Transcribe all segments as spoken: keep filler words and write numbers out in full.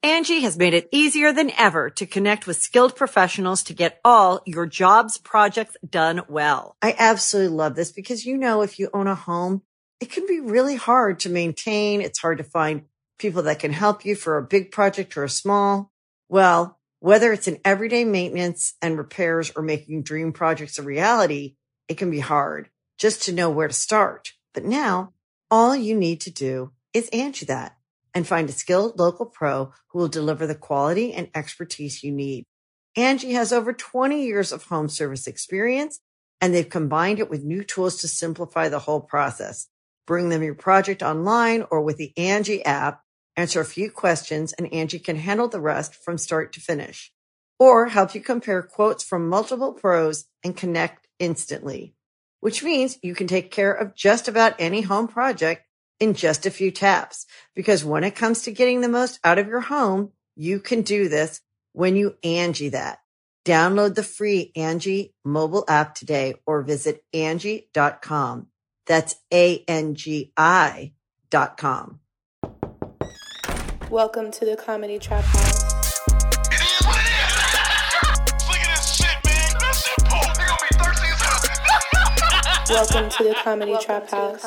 Angie has made it easier than ever to connect with skilled professionals to get all your jobs projects done well. I absolutely love this because, you know, if you own a home, it can be really hard to maintain. It's hard to find people that can help you for a big project or a small. Well, whether it's in everyday maintenance and repairs or making dream projects a reality, it can be hard just to know where to start. But now all you need to do is Angie that and find a skilled local pro who will deliver the quality and expertise you need. Angie has over twenty years of home service experience, and they've combined it with new tools to simplify the whole process. Bring them your project online or with the Angie app, answer a few questions, and Angie can handle the rest from start to finish. Or help you compare quotes from multiple pros and connect instantly, which means you can take care of just about any home project in just a few taps. Because when it comes to getting the most out of your home, you can do this when you Angie that. Download the free Angie mobile app today or visit Angie dot com. That's A N G I dot com. Welcome to the Comedy Trap House. Welcome to the Comedy Trap House.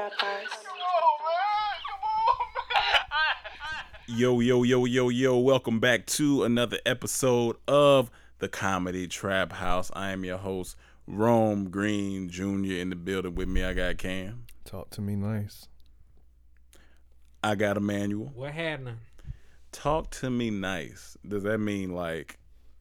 Yo, yo, yo, yo, yo. Welcome back to another episode of the Comedy Trap House. I am your host, Rome Green Junior In the building with me, I got Cam. Talk to me nice. I got Emmanuel. What happening? Talk to me nice. Does that mean like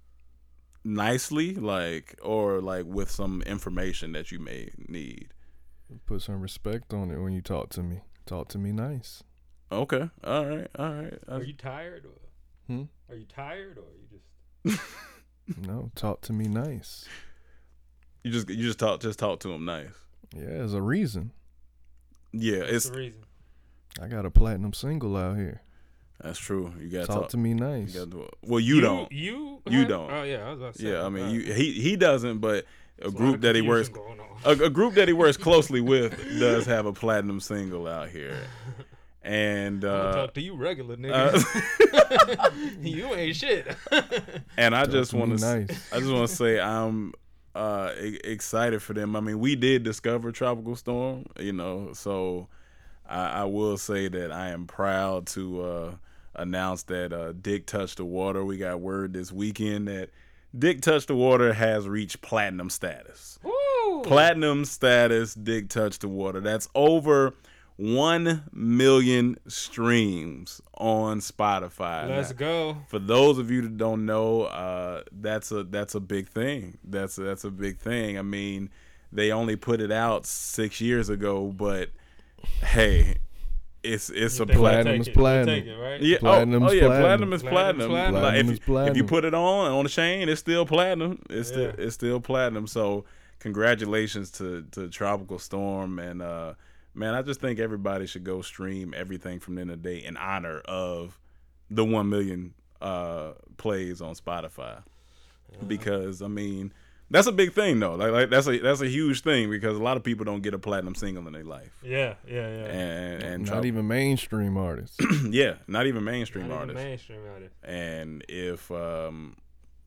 nicely, like, or like with some information that you may need? Put some respect on it when you talk to me. Talk to me nice. Okay. All right. All right. Are you tired? Or Hmm? Are you tired, or you just? No, talk to me nice. You just you just talk just talk to him nice. Yeah, there's a reason. Yeah, What's it's the reason? I got a platinum single out here. That's true. You gotta talk, talk to me nice. You gotta, well, you, you don't. You You have? don't. Oh yeah, I was about to say. Yeah, I mean, uh, you, he he doesn't, but a there's lot group of that he works confusion going on. a, a group that he works closely with does have a platinum single out here, and I'm gonna uh, talk to you regular, nigga. uh, You ain't shit. and I Talk just to me want to nice. I just want to say I'm uh, e- excited for them. I mean, we did discover Tropical Storm, you know, so I, I will say that I am proud to uh, announce that uh, Dick Touched the Water. We got word this weekend that Dick Touched the Water has reached platinum status. Woo! Platinum status, Dick Touched the Water. That's over one million streams on Spotify. Let's Now, go. for those of you that don't know, uh, that's a that's a big thing. That's a, that's a big thing. I mean, they only put it out six years ago, but hey, it's it's You a think I'll platinum. platinum take is it? You'll platinum. take it, right? Yeah, oh, Platinum's oh yeah, platinum. platinum is platinum. Platinum's platinum. Like, if, Platinum's platinum. if you put it on on the chain, it's still platinum. It's still Yeah. it's still platinum. So congratulations to to Tropical Storm, and uh, man, I just think everybody should go stream everything from the end of the day in honor of the one million uh, plays on Spotify. Uh-huh. Because I mean, that's a big thing though. Like, like that's a that's a huge thing because a lot of people don't get a platinum single in their life. Yeah, yeah, yeah. And and Not Trop- even mainstream artists. yeah, not even mainstream Not even artists. mainstream artists. And if um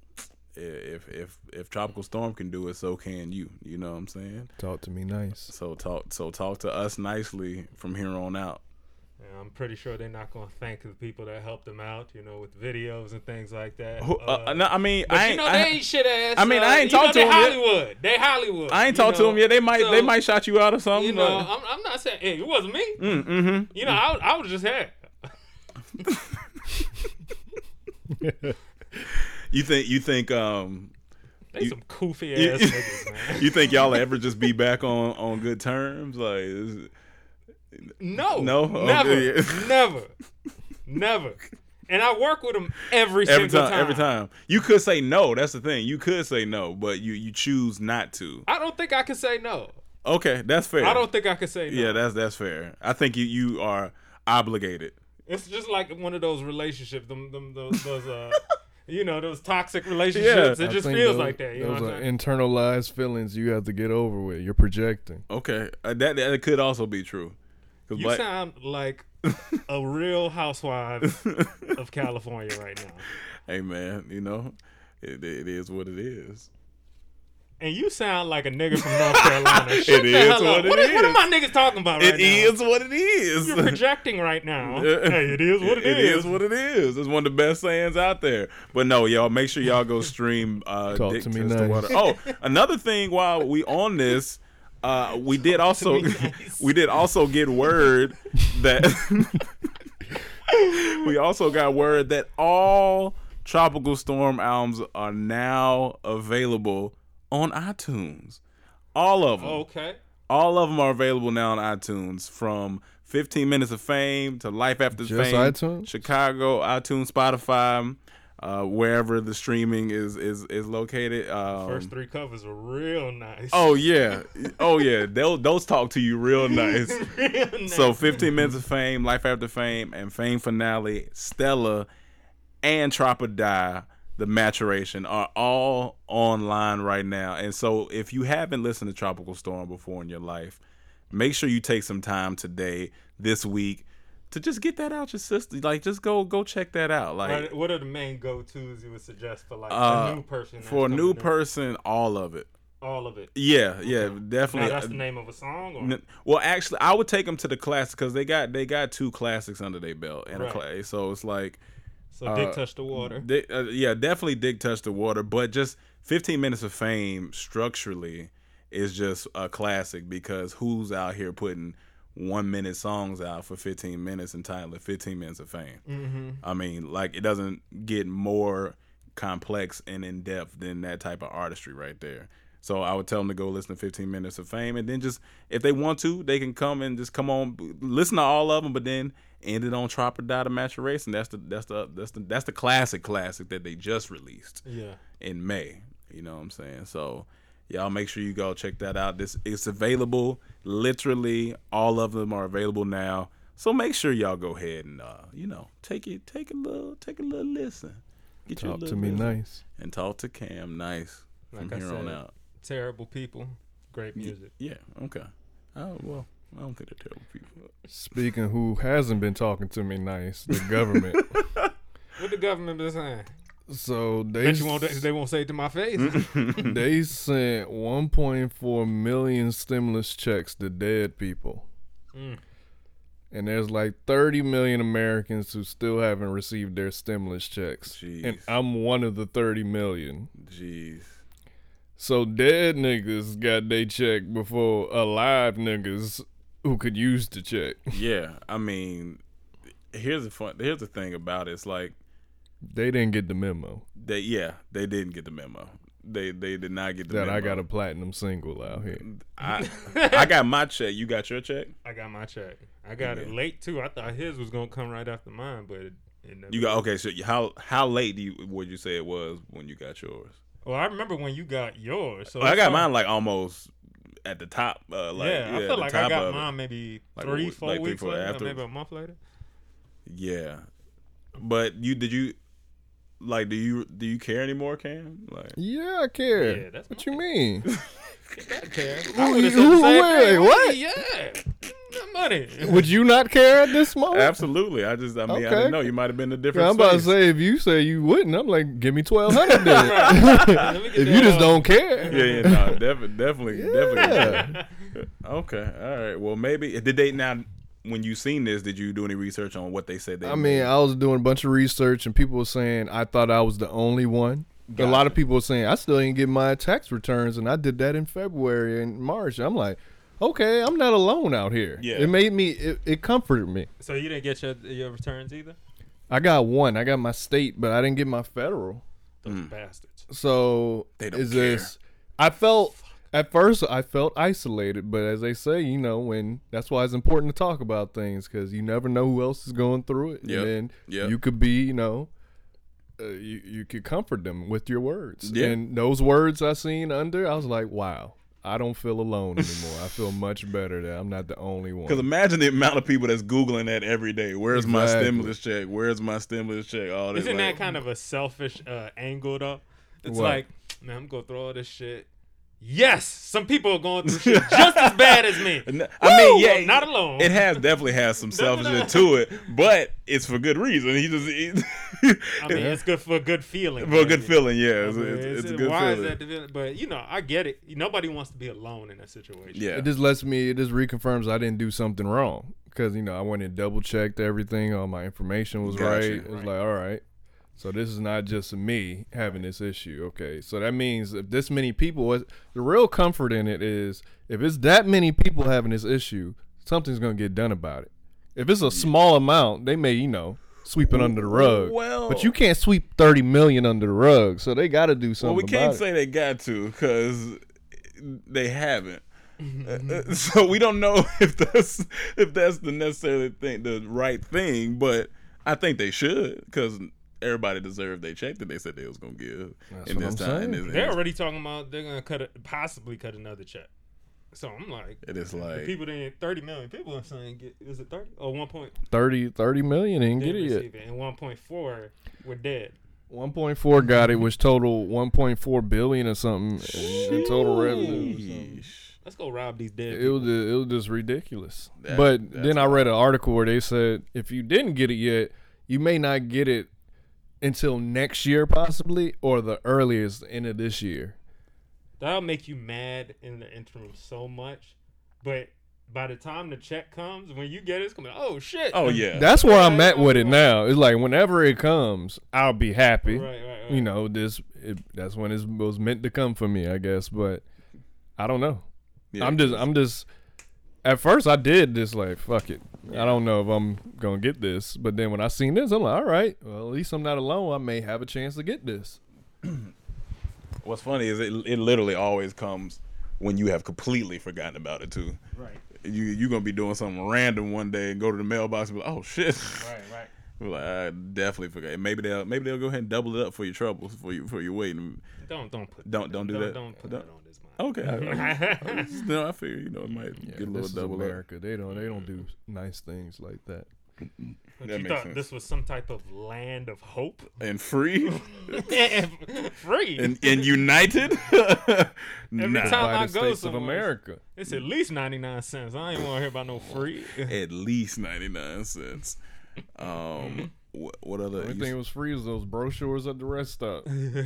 if if if Tropical Storm can do it, so can you. You know what I'm saying? Talk to me nice. So talk so talk to us nicely from here on out. Yeah, I'm pretty sure they're not going to thank the people that helped them out, you know, with videos and things like that. Who, uh, Uh, no, I mean, but I you ain't, know, I, they ain't shit ass. I mean, uh, I ain't you know, talked to they them yet. Hollywood. They Hollywood. I ain't you talked to know. them yet. They might So, they might shout you out or something. You know, but- I'm, I'm not saying hey, it wasn't me. Mm, mm-hmm. You know, I, I was just here. You think you think um They You- some goofy you- ass niggas, man. you think y'all will ever just be back on, on good terms? Like, is, No, No? never, Okay, yeah. never, never. And I work with them every, every single time, time. every time. You could say no. That's the thing. You could say no, but you you choose not to. I don't think I can say no. Okay, that's fair. I don't think I can say no. Yeah, that's that's fair. I think you you are obligated. It's just like one of those relationships, them, them those, those uh, you know, those toxic relationships. Yeah. It I just think feels those, like that. You know those what are I'm saying? internalized feelings you have to get over with. You're projecting. Okay, uh, that that could also be true. 'Cause You black- sound like a real housewife of California right now. Hey man, you know, it, it is what it is. And you sound like a nigga from North Carolina. Shut It the is hell what up. it What, is- what is. are my niggas talking about right It now? is what it is. You're projecting right now. Hey, it is what it, It is. is what it is. It's one of the best sayings out there. But no, y'all, make sure y'all go stream uh, Talk Dick to me Test the nice. Water. Oh, another thing while we on this, uh, we did also me nice. we did also get word that we also got word that all Tropical Storm albums are now available on iTunes. All of them. Okay. All of them are available now on iTunes, from fifteen Minutes of Fame to Life After Just Fame. iTunes? Chicago, iTunes, Spotify, uh, wherever the streaming is is is located. Um, First three covers were real nice. Oh yeah, oh yeah. Those those talk to you real nice. real nice. So fifteen Minutes of Fame, Life After Fame, and Fame Finale, Stella, and Trop or Die, the maturation, are all online right now. And so if you haven't listened to Tropical Storm before in your life, make sure you take some time today, this week, to just get that out your system. Like, just go go check that out. Like, What- what are the main go-tos you would suggest for like uh, a new person? that's for a new coming in? person, all of it. all of it. Yeah, yeah, Okay. definitely. Now that's the name of a song. Or? N- Well, actually, I would take them to the classics because they got they got two classics under their belt and a Right. cla- so it's like, So Dick uh, touched the water. they, uh, yeah, definitely Dick Touch the Water, but just fifteen Minutes of Fame structurally is just a classic, because who's out here putting one minute songs out for fifteen minutes entitled fifteen Minutes of Fame? Mm-hmm. I mean, like, it doesn't get more complex and in depth than that type of artistry right there. So I would tell them to go listen to fifteen Minutes of Fame, and then just, if they want to, they can come and just come on, listen to all of them, but then end it on Trop or Die to Maturation. That's the that's the that's the that's the classic classic that they just released Yeah. in May. You know what I'm saying? So y'all make sure you go check that out. This it's available. Literally all of them are available now. So make sure y'all go ahead and uh, you know, take it take a little take a little listen. Get you a Talk little to me listen. nice. And talk to Cam nice from Like I here on said. out. Terrible people. Great music. Yeah, okay. Oh well, I don't think they're terrible people. Speaking who hasn't been talking to me nice, the government. What the government been saying? So they Bet you won't. They won't say it to my face. they sent one point four million stimulus checks to dead people. Mm. And there's like thirty million Americans who still haven't received their stimulus checks. Jeez. And I'm one of the thirty million. Jeez. So dead niggas got they check before alive niggas who could use the check. Yeah, I mean, here's the fun. Here's the thing about it. It's like, They didn't get the memo they yeah they didn't get the memo. They they did not get the that memo. I got a platinum single out here. I I got my check. You got your check. I got my check. I got it Yeah. late too. I thought his was gonna come right after mine, but it, it never You got okay. So you- how how late do you would you say it was when you got yours? Well, I remember when you got yours. So I it's got fine. mine like almost at the top. Uh, like, yeah, I at feel the like I top got of it. mine maybe Like, three, what- four like three, weeks four later, or after- maybe a month later. Yeah, but you did you like do you do you care anymore, Cam? Like Yeah, I care. Yeah, that's what you mean? I care. Who- I would've said who- the same wait, thing. what? Yeah, that money. Would you not care at this moment? absolutely. I just I mean I Okay. didn't know you might have been a different. Yeah, I'm about to space. say if you say you wouldn't, I'm like, give me twelve hundred then. Let me get if that, you just uh, don't care. Yeah, yeah, no, definitely, definitely, Yeah. definitely. Okay, all right. Well, maybe did they now? When you seen this, did you do any research on what they said they? I mean, made? I was doing a bunch of research, and people were saying I thought I was the only one. A lot Gotcha. of people were saying I still didn't get my tax returns, and I did that in February and March. I'm like, okay, I'm not alone out here. Yeah. It made me, it, it comforted me. So you didn't get your your returns either? I got one. I got my state, but I didn't get my federal. Those Mm. bastards. So They don't is care. this? I felt at first I felt isolated, but as they say, you know, when that's why it's important to talk about things because you never know who else is going through it, Yep. and then Yep. you could be, you know, uh, you you could comfort them with your words. Yeah. And those words I seen under, I was like, wow, I don't feel alone anymore. I feel much better that I'm not the only one. Because imagine the amount of people that's Googling that every day. Where's my Exactly. stimulus check? Where's my stimulus check? All this. Isn't like, that kind of a selfish uh, angle though? It's What? like, man, I'm gonna throw all this shit yes, some people are going through shit just as bad as me. I mean, Woo! yeah, I'm not alone. It has definitely has some selfishness to it, but it's for good reason. He just, he, I mean, it's good for a good feeling. for a good man. feeling, yeah. It's, I mean, it's, it's a it- good why feeling. is that? the feeling? But you know, I get it. Nobody wants to be alone in that situation. Yeah, It just lets me. It just reconfirms I didn't do something wrong because you know I went and double checked everything. All my information was Gotcha. right. It was Right. like, all right. So this is not just me having this issue. Okay, so that means if this many people, the real comfort in it is if it's that many people having this issue, something's gonna get done about it. If it's a small amount, they may, you know, sweep it under the rug. Well- but you can't sweep thirty million under the rug, so they got to do well, something. we can't about say they got to because they haven't. Uh, so we don't know if that's if that's the necessarily thing, the right thing, but I think they should because everybody deserved their check that they said they was gonna give That's in what this I'm time. saying. In this, They're already talking about they're gonna cut it, possibly cut another check. So I'm like, it is the like people didn't thirty million people are saying get is it thirty or one point thirty, thirty million and get didn't it yet. receive it, and one point four were dead. one point four got it, which total one point four billion or something in, in total revenue. or something. Sheesh. Let's go rob these dead. It was it was just ridiculous. That- but that's then I read an article where they said if you didn't get it yet, you may not get it until next year possibly or the earliest end of this year. That'll make you mad in the interim so much, but by the time the check comes, when you get it, it's gonna be oh shit. Oh yeah, That's where I'm at with it now. It's like whenever it comes, I'll be happy. Right, right, right. You know, this it, that's when it was meant to come for me, I guess. But I don't know. Yeah, I'm just, I'm just. At first, I did this like, fuck it. I don't know if I'm gonna get this, but then when I seen this, I'm like, all right. Well, at least I'm not alone. I may have a chance to get this. What's funny is it it literally always comes when you have completely forgotten about it too. Right, You you gonna be doing something random one day and go to the mailbox and be like, oh shit. right, right. We're like, I definitely forgot. Maybe they'll maybe they'll go ahead and double it up for your troubles for you for your waiting. Don't don't put Don't don't do don't, that. Don't put Don't- that on this mind. Okay, I, I, I, no, I figure you know it might Yeah, get a little this is double up. America. They don't, they don't do nice things like that. But That you makes thought sense. this was some type of land of hope, And free free. and and united. Every nah, time By I the go states of somewhere, America. it's at least ninety nine cents. I ain't want to hear about no free. at least ninety nine cents. Um, what, what other? The only you- thing that was free was those brochures at the rest stop.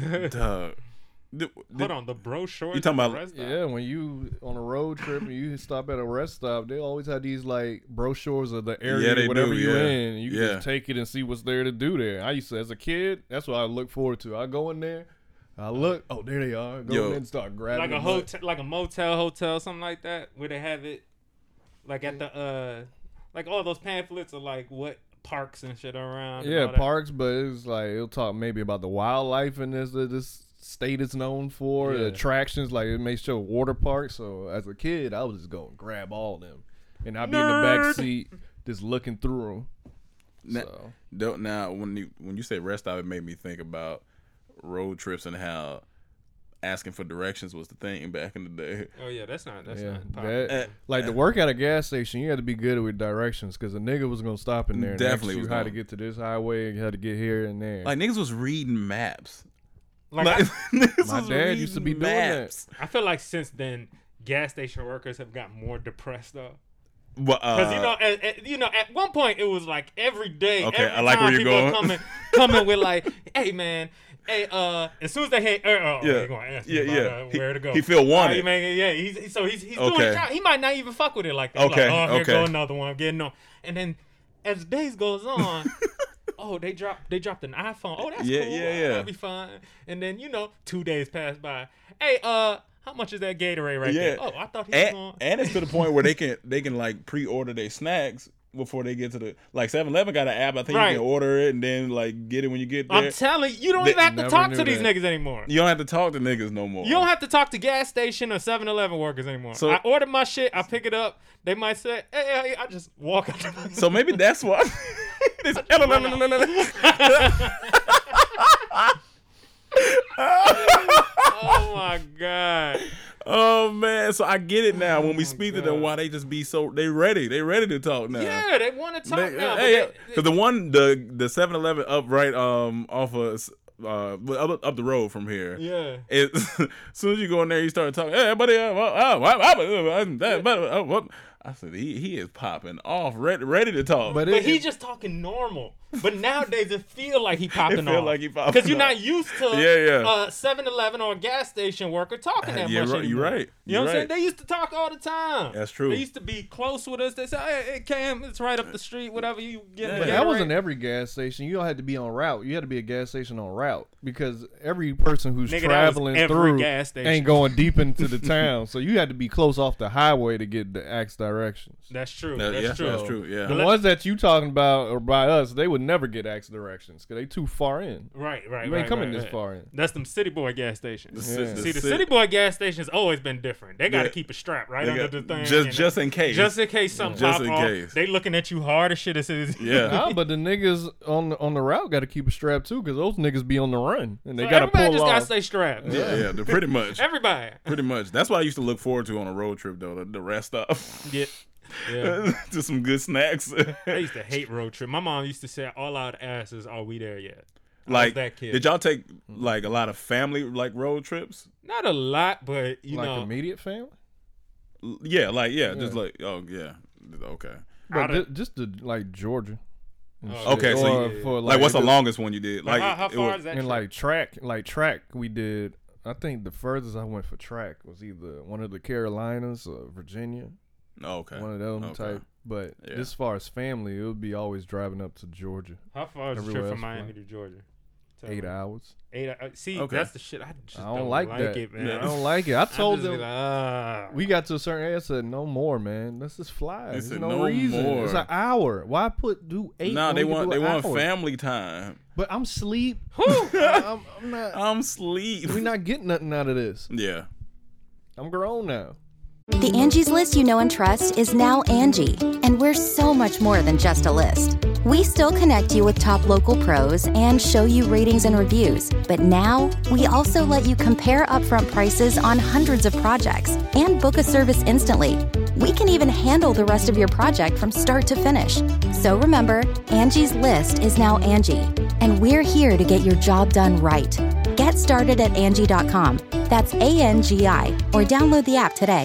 Dog. Did- Hold did- on, the brochure. You talking about- Yeah, when you on a road trip and you stop at a rest stop, they always have these like brochures of the area, Yeah, they whatever do, you're yeah. in. You can Yeah. just take it and see what's there to do there. I used to, as a kid, that's what I look forward to. I go in there, I look, oh, there they are. Go Yo. in there and start grabbing like a them, but- hotel, like a motel, hotel, something like that, where they have it, like at the uh, like all those pamphlets are like what parks and shit are around. and Yeah, all that. parks, but it's like it'll talk maybe about the wildlife in this this state is known for, the Yeah. attractions. Like it may show water parks. So as a kid, I was just going to grab all of them, and I'd be in the Nerd. back seat just looking through them. Now, So. don't, now when you when you say rest stop, it made me think about road trips and how asking for directions was the thing back in the day. Oh yeah, that's not that's Yeah, not popular. that, Uh, like to work at a gas station, you had to be good with directions because a nigga was gonna stop in there and Definitely ask you was how gonna. to get to this highway, how to get here and there. Like niggas was reading maps. Like Like, niggas My was dad used to be reading doing maps. I, I feel like since then, gas station workers have got more depressed though. But, uh, Because you know, at, at, you know, at one point it was like every day. Okay, every I like time where you're people are going. Coming, coming with like, hey man, hey, uh, as soon as they hit, uh, oh, Yeah. you're gonna ask me Yeah, about, yeah. uh, He- where to go. he feel wanted. Uh, he may- yeah, he's he- so he's he's doing Okay. his job. He might not even fuck with it like that. He's Okay, like, oh, here okay. go another one. I'm getting on. And then as days goes on. Oh, they dropped they dropped an iPhone. Oh, that's Yeah, cool. yeah, Oh, yeah. That'll be fine. And then you know, two days pass by. Hey, uh, how much is that Gatorade right Yeah. there? Oh, I thought he was and, going. and it's to the point where they can they can like pre-order their snacks before they get to the like seven eleven got an app. I think Right. you can order it and then like get it when you get there. I'm telling you, you don't They- even have to Never talk knew to these that. niggas anymore. you don't have to talk to niggas no more. You don't have to talk to gas station or seven eleven workers anymore. So- I order my shit, I pick it up. They might say, hey, hey, hey," I just walk out the So maybe that's why. This- Oh my God. oh man, so I get it now. When we Oh, speak to God. them, why they just be so they ready? They ready to talk now. Yeah, they want to talk They- now. but hey, they- because the one the the seven eleven up right um off of uh, up, up the road from here. Yeah. It, as soon as you go in there, you start talking. Hey, buddy, uh, uh, uh, uh, uh, uh, I said he he is popping off, ready ready to talk. But, But it, he's just talking normal. But nowadays it feel like he popping It feel off. like he popping Because you're off. not used to Yeah, yeah. a seven eleven or a gas station worker talking that Yeah, much right, you're anymore. right. You know You're what I'm saying? right. They used to talk all the time. That's true. They used to be close with us. They say, hey, hey Cam, it's right up the street, whatever you get. Yeah. But Yeah, that wasn't every gas station. You don't have to be on route. You had to be a gas station on route because every person who's Nigga, that was traveling every through gas station. ain't going deep into the town. So you had to be close off the highway to get the axe directions. That's true. That- That's yeah, true. that's true. Yeah. The let- ones that you talking about or by us, they would never get axe directions because they too far in. Right, right, You right. ain't coming right, this right. far in. That's them city boy gas stations. The ci- the See, the ci- city boy gas stations always been different. They got to Yeah. keep a strap right They under got- the thing. just and just in case. Just in case something Just pop in off. case. They looking at you hard as shit as it is. Yeah. Nah, but the niggas on the, on the route got to keep a strap too because those niggas be on the run and they So got to everybody pull just off. gotta stay strapped. yeah, yeah, the- pretty much. Everybody. Pretty much. That's what I used to look forward to on a road trip, though. The, the rest stop. Yeah. Yeah. Just some good snacks. I used to hate road trip. My mom used to say, all out asses, are we there yet? I was like, that kid. did y'all take like a lot of family like road trips? Not a lot, but you like know. immediate family. L- Yeah, like yeah, just Yeah. like oh yeah, okay. But Out of- ju- just to like Georgia. and Oh, shit. Okay, so Or you- for, Like, what's it the was- longest one you did? Like, Like how, how it far was- is that? And trip? like track, like track, we did. I think the furthest I went for track was either one of the Carolinas or Virginia, oh, okay, one of them okay. type. But Yeah. as far as family, it would be always driving up to Georgia, How far is the everywhere trip from else Miami fun. to Georgia? Tell eight me. hours. Eight. Uh, see, Okay. that's the shit. I just I don't, don't like, like that. it, man. Yeah. I don't like it. I I told just be them like, ah. we got to a certain area. I said no more, man. Let's just fly. They There's said, no, "No reason. more." It's an hour. Why put do eight? Nah, when they we can want do they an want hour? family time. But I'm sleep. I'm, I'm not. I'm sleep. We not getting nothing out of this. Yeah. I'm grown now. The Angie's List you know and trust is now Angie, and we're so much more than just a list. We still connect you with top local pros and show you ratings and reviews, but now we also let you compare upfront prices on hundreds of projects and book a service instantly. We can even handle the rest of your project from start to finish. So remember, Angie's List is now Angie, and we're here to get your job done right. Get started at Angie dot com. That's A N G I, or download the app today.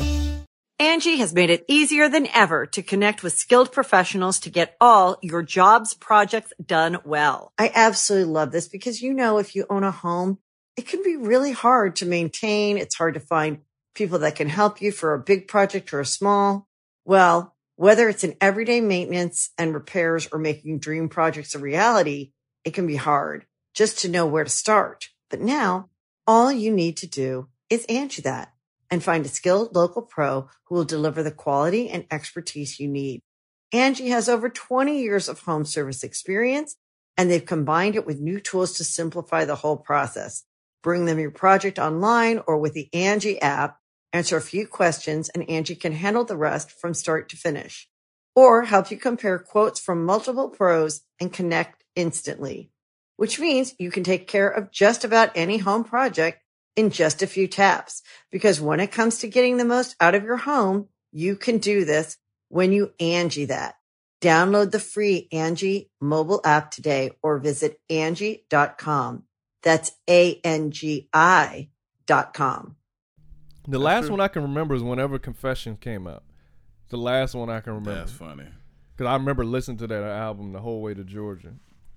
Angie has made it easier than ever to connect with skilled professionals to get all your jobs projects done well. I absolutely love this because, you know, if you own a home, it can be really hard to maintain. It's hard to find people that can help you for a big project or a small. Well, whether it's in everyday maintenance and repairs or making dream projects a reality, it can be hard just to know where to start. But now all you need to do is Angie that and find a skilled local pro who will deliver the quality and expertise you need. Angie has over twenty years of home service experience, and they've combined it with new tools to simplify the whole process. Bring them your project online or with the Angie app, answer a few questions, and Angie can handle the rest from start to finish. Or help you compare quotes from multiple pros and connect instantly, which means you can take care of just about any home project in just a few taps. Because when it comes to getting the most out of your home, you can do this when you Angie that. Download the free Angie mobile app today or visit Angie dot com. That's A N G I dot com. The last one I can remember is whenever Confessions came out. The last one I can remember. That's funny. Because I remember listening to that album the whole way to Georgia.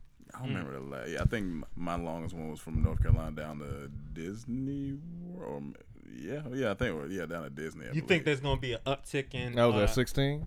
I don't remember the last. Yeah, I think my longest one was from North Carolina down to Disney. Or yeah, yeah, I think we're yeah down to Disney. I You believe. think there's gonna be an uptick in? That was uh, at sixteen?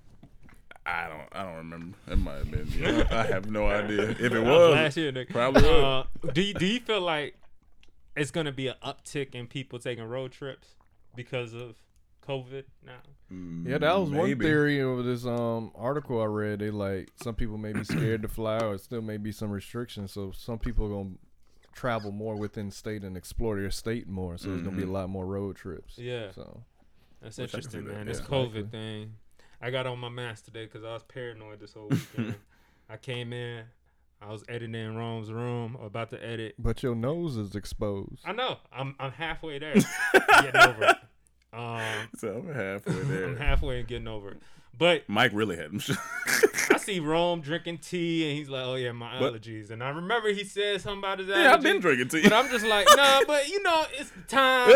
I don't. I don't remember. It might have been. Yeah, I have no idea. If it that was, last year, nigga. probably was. Uh, do you, do you feel like it's gonna be an uptick in people taking road trips because of COVID now? Yeah, that was one Maybe. theory of this um article I read. They like some people may be scared to fly, or still may be some restrictions. So some people are gonna travel more within state and explore their state more. So there's gonna be a lot more road trips. Yeah. So That's Wish I could interesting, see that, man. This yeah. COVID thing. I got on my mask today because I was paranoid this whole weekend. I came in, I was editing in Rome's room, about to edit. but your nose is exposed. I know. I'm I'm halfway there, getting over it. Um, So I'm halfway I'm there. halfway and getting over it. But Mike really had them. I see Rome drinking tea, and he's like, "Oh yeah, my But- allergies." And I remember he said something about his allergies. Yeah, I've been drinking tea. But I'm just like, nah, but you know, it's time.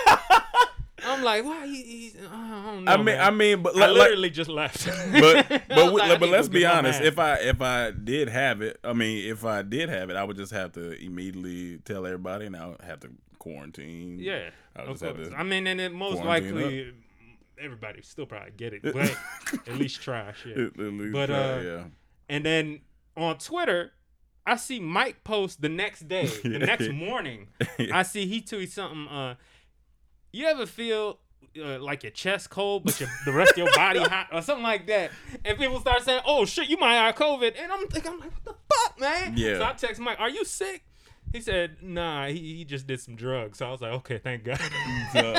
I'm like, why? He, he's, I don't know. I mean, man. I mean, but I like, literally just left. but I but was we- like, I but need let's to be get my honest. mask. If I if I did have it, I mean, if I did have it, I would just have to immediately tell everybody, and I would have to quarantine. yeah, I would of just have course. to I mean, and it most quarantine likely everybody still probably get it, but at least try shit. At least But, try, uh, yeah. And then on Twitter, I see Mike post the next day, the next morning. I see he tweets something. Uh, you ever feel uh, like your chest cold, but your, the rest of your body hot, or something like that? And people start saying, "Oh shit, you might have COVID." And I'm thinking, I'm like, "What the fuck, man?" Yeah. So I text Mike, "Are you sick?" He said, "Nah, he, he just did some drugs." So I was like, "Okay, thank God." So,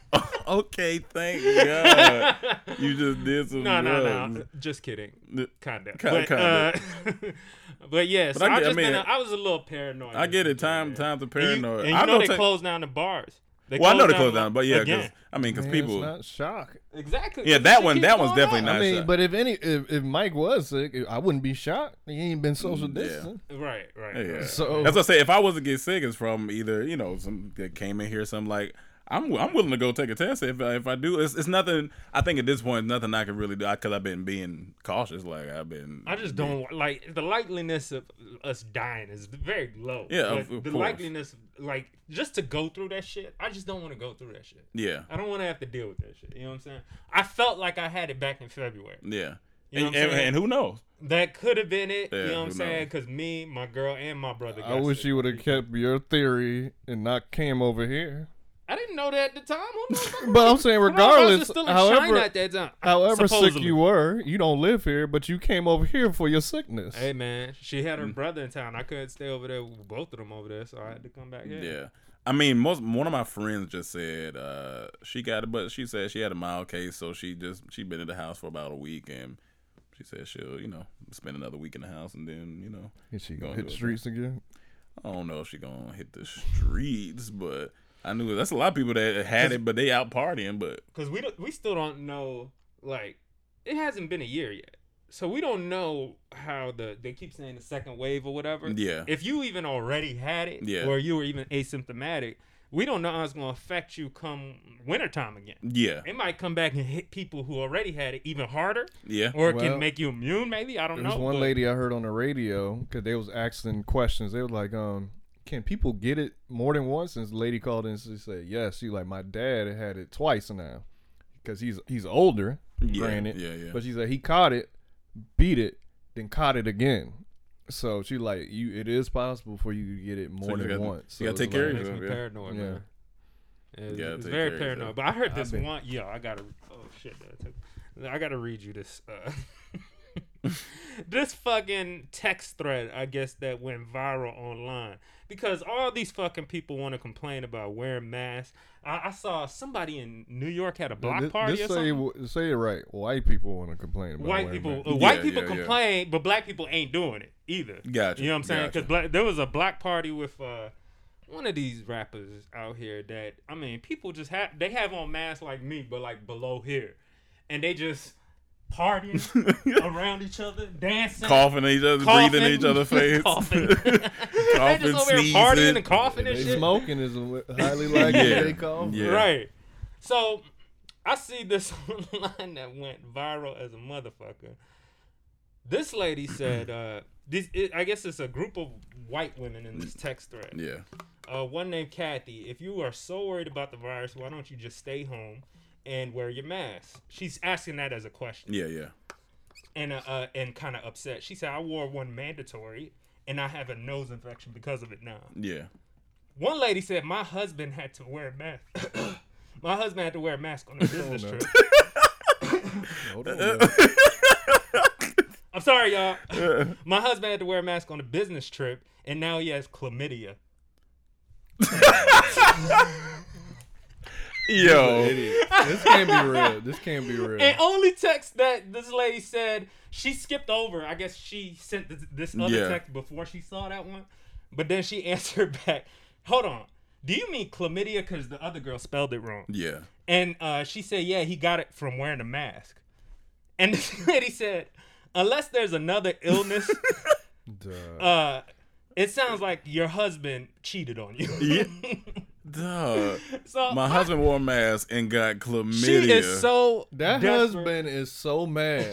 okay, thank God. You just did some No, no, drugs. no. Just kidding. N- Kind of. Kinda- But, kinda. uh, but yeah, so But I I, get- I just mean, been a, I was a little paranoid. I get it. this weekend, Time, man. times of And you, paranoid. and you I know they take- closed down the bars. They Well, I know they down closed down, but yeah, because again. I mean, because Man, people. it's not shock. Exactly. Yeah, 'cause that shit one- keeps that one's going definitely on. not- I mean, shock. but if any, if, if Mike was sick, I wouldn't be shocked. He ain't been social Yeah. distancing. Right, right. Yeah. right. So That's what I say. If I was to get sick, it's from either you know some that came in here, some like I'm I'm willing to go take a test if I, if I do. It's it's nothing. I think at this point, nothing I can really do because I've been being cautious. Like I've been. I just don't like the likeliness of us dying is very low. Yeah, But of- of the course. likeliness, like just to go through that shit, I just don't want to go through that shit. Yeah. I don't want to have to deal with that shit. You know what I'm saying? I felt like I had it back in February. Yeah. You know and, what I'm and, saying? and who knows? That could have been it. Yeah, you know what I'm who saying? knows? Because me, my girl, and my brother. Got I wish sick. you would have kept your theory and not came over here. I didn't know that at the time. Who knows? But I'm saying, Some of us are regardless, still in however, China at that time. however sick supposedly. you were, you don't live here, but you came over here for your sickness. Hey man, she had Mm. her brother in town. I couldn't stay over there with both of them over there, so I had to come back here. Yeah. I mean, most one of my friends just said uh, she got it, but she said she had a mild case, so she just she been in the house for about a week, and she said she'll you know spend another week in the house, and then you know Is she Gonna gonna hit do the it. streets again? I don't know if she gonna hit the streets, but I knew that's a lot of people that had it, but they out partying, but Because we don't, we still don't know. Like, it hasn't been a year yet, so we don't know how the they keep saying the second wave or whatever. Yeah. If you even already had it, Yeah. or you were even asymptomatic, we don't know how it's gonna affect you come wintertime again. yeah, It might come back and hit people who already had it even harder, yeah, or it Well, can make you immune. Maybe I don't There was know. one but- lady I heard on the radio because they was asking questions. They were like, um, can people get it more than once? And this lady called in and she said, yes. She like, my dad had it twice now because he's he's older, Yeah, granted. yeah, yeah. But she said he caught it, beat it, then caught it again. So she like, you, it is possible for you to get it more you than gotta- once. you gotta So take it's care It of like- makes yourself, me yeah. paranoid, Yeah. man. It's, gotta it's take very care of paranoid. yourself. But I heard I've this been- one. Yeah, I gotta. Oh shit! that took- I gotta read you this. Uh, this fucking text thread, I guess, that went viral online because all these fucking people want to complain about wearing masks. I, I saw somebody in New York had a block This- party this or say, something. Say it right. White people want to complain about White wearing people, masks. uh, white Yeah, people yeah, yeah. complain, but black people ain't doing it either. Gotcha, You know what I'm saying? gotcha. Because there was a black party with uh, one of these rappers out here that I mean, people just have they have on masks like me, but like below here, and they just partying around each other, dancing, coughing at each other, coughing, breathing in each other's face, coughing. They coughing, just over here sneezing. partying and coughing and They shit. smoking is highly likely Yeah. they call. Yeah. Right. So I see this online that went viral as a motherfucker. This lady said, uh, this it, I guess it's a group of white women in this text thread. Yeah, Uh, one named Kathy. If you are so worried about the virus, why don't you just stay home and wear your mask? She's asking that as a question. yeah, yeah. And uh, uh and kind of upset. She said, I wore one mandatory and I have a nose infection because of it now. Yeah. One lady said, my husband had to wear a mask. My husband had to wear a mask on a business no. trip. Hold on now. I'm sorry, y'all. My husband had to wear a mask on a business trip, and now he has chlamydia. Yo, This can't be real. This can't be real. And only text that this lady said, she skipped over. I guess she sent this, this other Yeah. text before she saw that one. But then she answered back, hold on. Do you mean chlamydia? Because the other girl spelled it wrong. yeah. And uh, she said, yeah, he got it from wearing a mask. And this lady said, unless there's another illness, Duh. uh, it sounds like your husband cheated on you. Yeah. Duh. So My husband wore a mask and got chlamydia. she is so That desperate. husband is so mad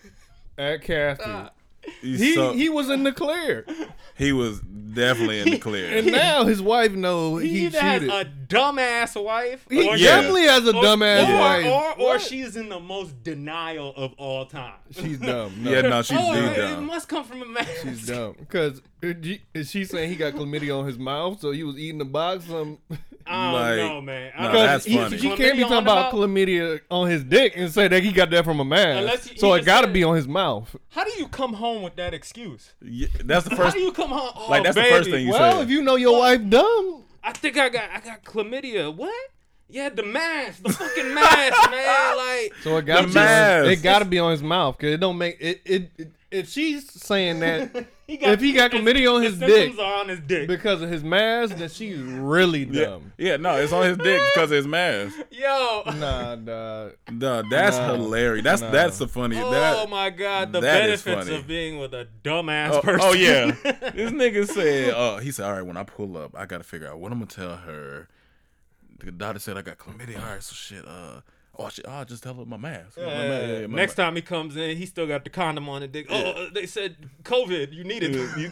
at Kathy. He's He so- he was in the clear, he was definitely in the clear. and now his wife knows He he, either has cheated. a dumbass wife, He or definitely has a or- dumbass or, wife. or, or What? she's in the most denial of all time. She's dumb. No. yeah, no, she's oh, big it, it dumb. must come from a man. She's dumb because is she saying he got chlamydia on his mouth, so he was eating the box? Um, I don't Like, know, man. I no, don't- that's he, funny. She can't be Chlamydia on talking the about mouth? chlamydia on his dick and say that he got that from a man. Unless he- so he it got to just be said- on his mouth. How do you come home with that excuse? Yeah, that's the How first. do you come home? Oh, Like, that's the baby, first thing you Well, said. if you know your wife dumb, I think I got I got chlamydia. What? Yeah, the mask, the fucking mask, man. Like, so it got to The be. On, mask. it got to be on his mouth because it don't make it. It, it if she's saying that he if he got his- chlamydia on his his symptoms dick are on his dick. because of his mask, then she's really yeah, dumb. yeah, no, it's on his dick because of his mask. Yo. Nah, nah. No, that's No. hilarious. That's No. that's the funny. Oh that, my God, the that is benefits funny. of being with a dumbass Oh, person. oh yeah, this nigga said. Uh, he said, "All right, when I pull up, I gotta figure out what I'm gonna tell her." The doctor said I got chlamydia. All right, so shit. Uh, oh shit. I'll just tell her my mask. My Yeah, ma- yeah, my next ma- time he comes in, he still got the condom on the dick. Oh, uh, they said COVID. You need it. You-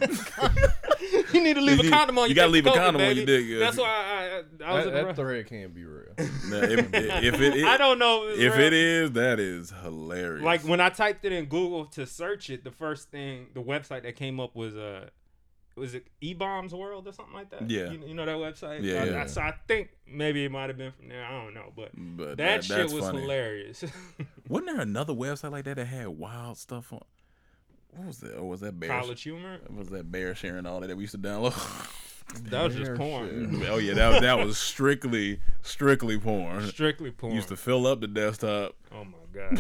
You need to leave a You- condom on you your gotta dick. leave a for COVID, condom on baby. your dick, yeah. That's why I, I, I was That, in the that rush. thread can't be real. Nah, if, if it is, I don't know if, it's if real. it is, that is hilarious. Like when I typed it in Google to search it, the first thing, the website that came up was uh, was it E-Bombs World or something like that? Yeah. you, you know that website. Yeah, I, yeah. I, so I think maybe it might have been from there. I don't know, but, But that, that- shit that's was funny. hilarious. wasn't there another website like that that had wild stuff on? What was that? Or was that Bear? College humor. Was that Bear sharing all that that we used to download? That was just Bear porn. oh yeah, that that was strictly strictly porn. Strictly porn. Used to fill up the desktop, Oh my God.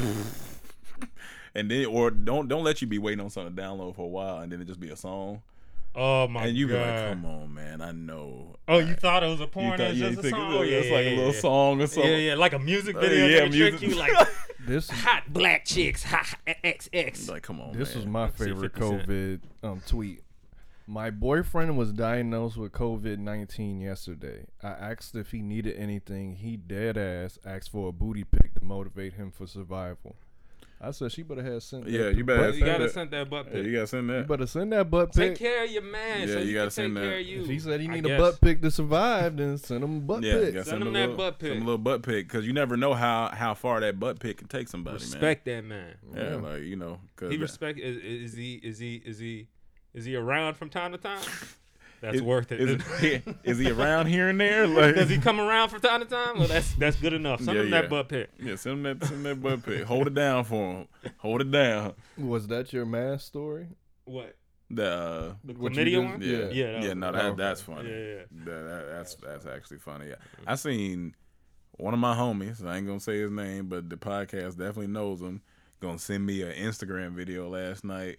and then or don't don't let you be waiting on something to download for a while, and then it just be a song, Oh my and you God. be like, "Come on, man, I know." Oh, you thought it was a You porn? thought- It was yeah, you just a think song? it- Oh, yeah, it's yeah, like a yeah, little yeah. song or something. Yeah, yeah, like a music Uh, video. yeah, Yeah, trick music- you like This hot black chicks, hot X X. Like, come on, This man. was my see favorite fifty Cent. COVID um, tweet. My boyfriend was diagnosed with COVID nineteen yesterday. I asked if he needed anything. He dead ass asked for a booty pic to motivate him for survival. I said she better have sent. Yeah, that you better butt- You send gotta that. send that butt Yeah, pic. you gotta send You that. better send that butt Take pic. care of your man, Yeah, so you he gotta can send take that. care of you. If he said he I need a guess. butt pic to survive, then send him a butt Yeah, you pic. gotta Send send him a that little, butt pic. Send a little butt pic, because you never know how how far that butt pic can take somebody, Respect that man. man. Yeah, like you know, cause He that- respect. Is, is he? Is he? Is he? Is he around from time to time? That's is- worth it. Is, he, is he around here and there? Like, Does he come around from time to time? Well, that's that's good enough. Send Yeah, him yeah. that butt pic. Yeah, send him that, send him that butt pic. Hold it down for him. Hold it down. Was that your mask story? What? The uh, The What you chlamydia just- one? yeah, Yeah. Yeah, that yeah. was- No, oh, that okay. that's funny. Yeah, yeah. That, that, that's that's actually funny. Yeah. I seen one of my homies. I ain't gonna say his name, but the podcast definitely knows him. Gonna send me an Instagram video last night.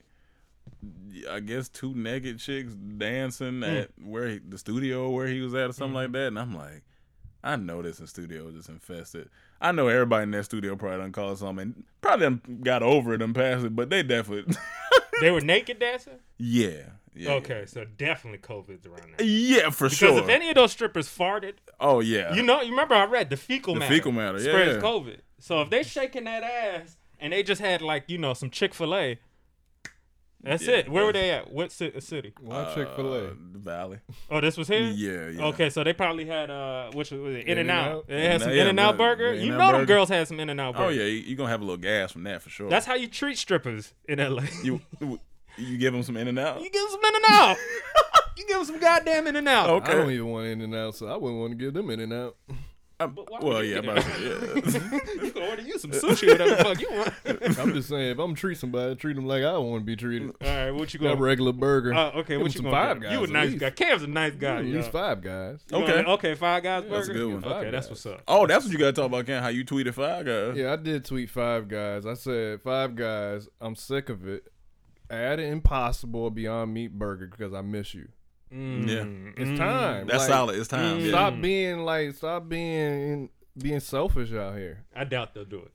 I guess two naked chicks dancing at where he, the studio where he was at or something like that, and I'm like, I know this in studio is just infested. I know everybody in that studio probably done called something, and probably done got over it and passed it, but they definitely, They were naked dancing. yeah, yeah, Okay, so definitely COVID's around there. yeah, for Because sure. if any of those strippers farted, oh yeah, you know, you remember I read the fecal The matter. fecal matter, yeah, spreads yeah. COVID. So if they shaking that ass and they just had like you know some Chick Fil A, that's Yeah, it. Where were that's- they at? What ci- city? Why Chick Fil Uh, A? the Valley. Oh, this was here. Yeah, yeah. Okay, so they probably had uh, which was it? In and Out. In-N-Out? They had some Yeah, In and Out the- burger. the You In-N-Out know them burger. girls had some In and Out burger. Oh yeah, you, you gonna have a little gas from that for sure. That's how you treat strippers in L A. you you give them some In and Out. You give them some In and Out. You give them some goddamn In and Out. Okay. I don't even want In and Out, so I wouldn't want to give them In and Out. But why Well, would you yeah, get about to, yeah. You can order you some sushi, whatever the fuck you want. I'm just saying, if I'm treat somebody, treat them like I want to be treated. All right, what you That going? regular burger. Uh, okay, Give what 'em you some going? Five to Guys You a at nice least. guy. Cam's a nice guy. At yo. least Five Guys. You Okay. going- Okay, Five Guys burger. That's a good one. Okay, Five that's Guys. what's up. Oh, that's what you gotta talk about, Ken. How you tweeted Five Guys. Yeah, I did tweet Five Guys. I said, Five Guys, I'm sick of it. Add an Impossible Beyond Meat burger because I miss you. Mm. Yeah. It's time. That's Like, solid. It's time. mm, Yeah. Stop being like, stop being being selfish out here. I doubt they'll do it.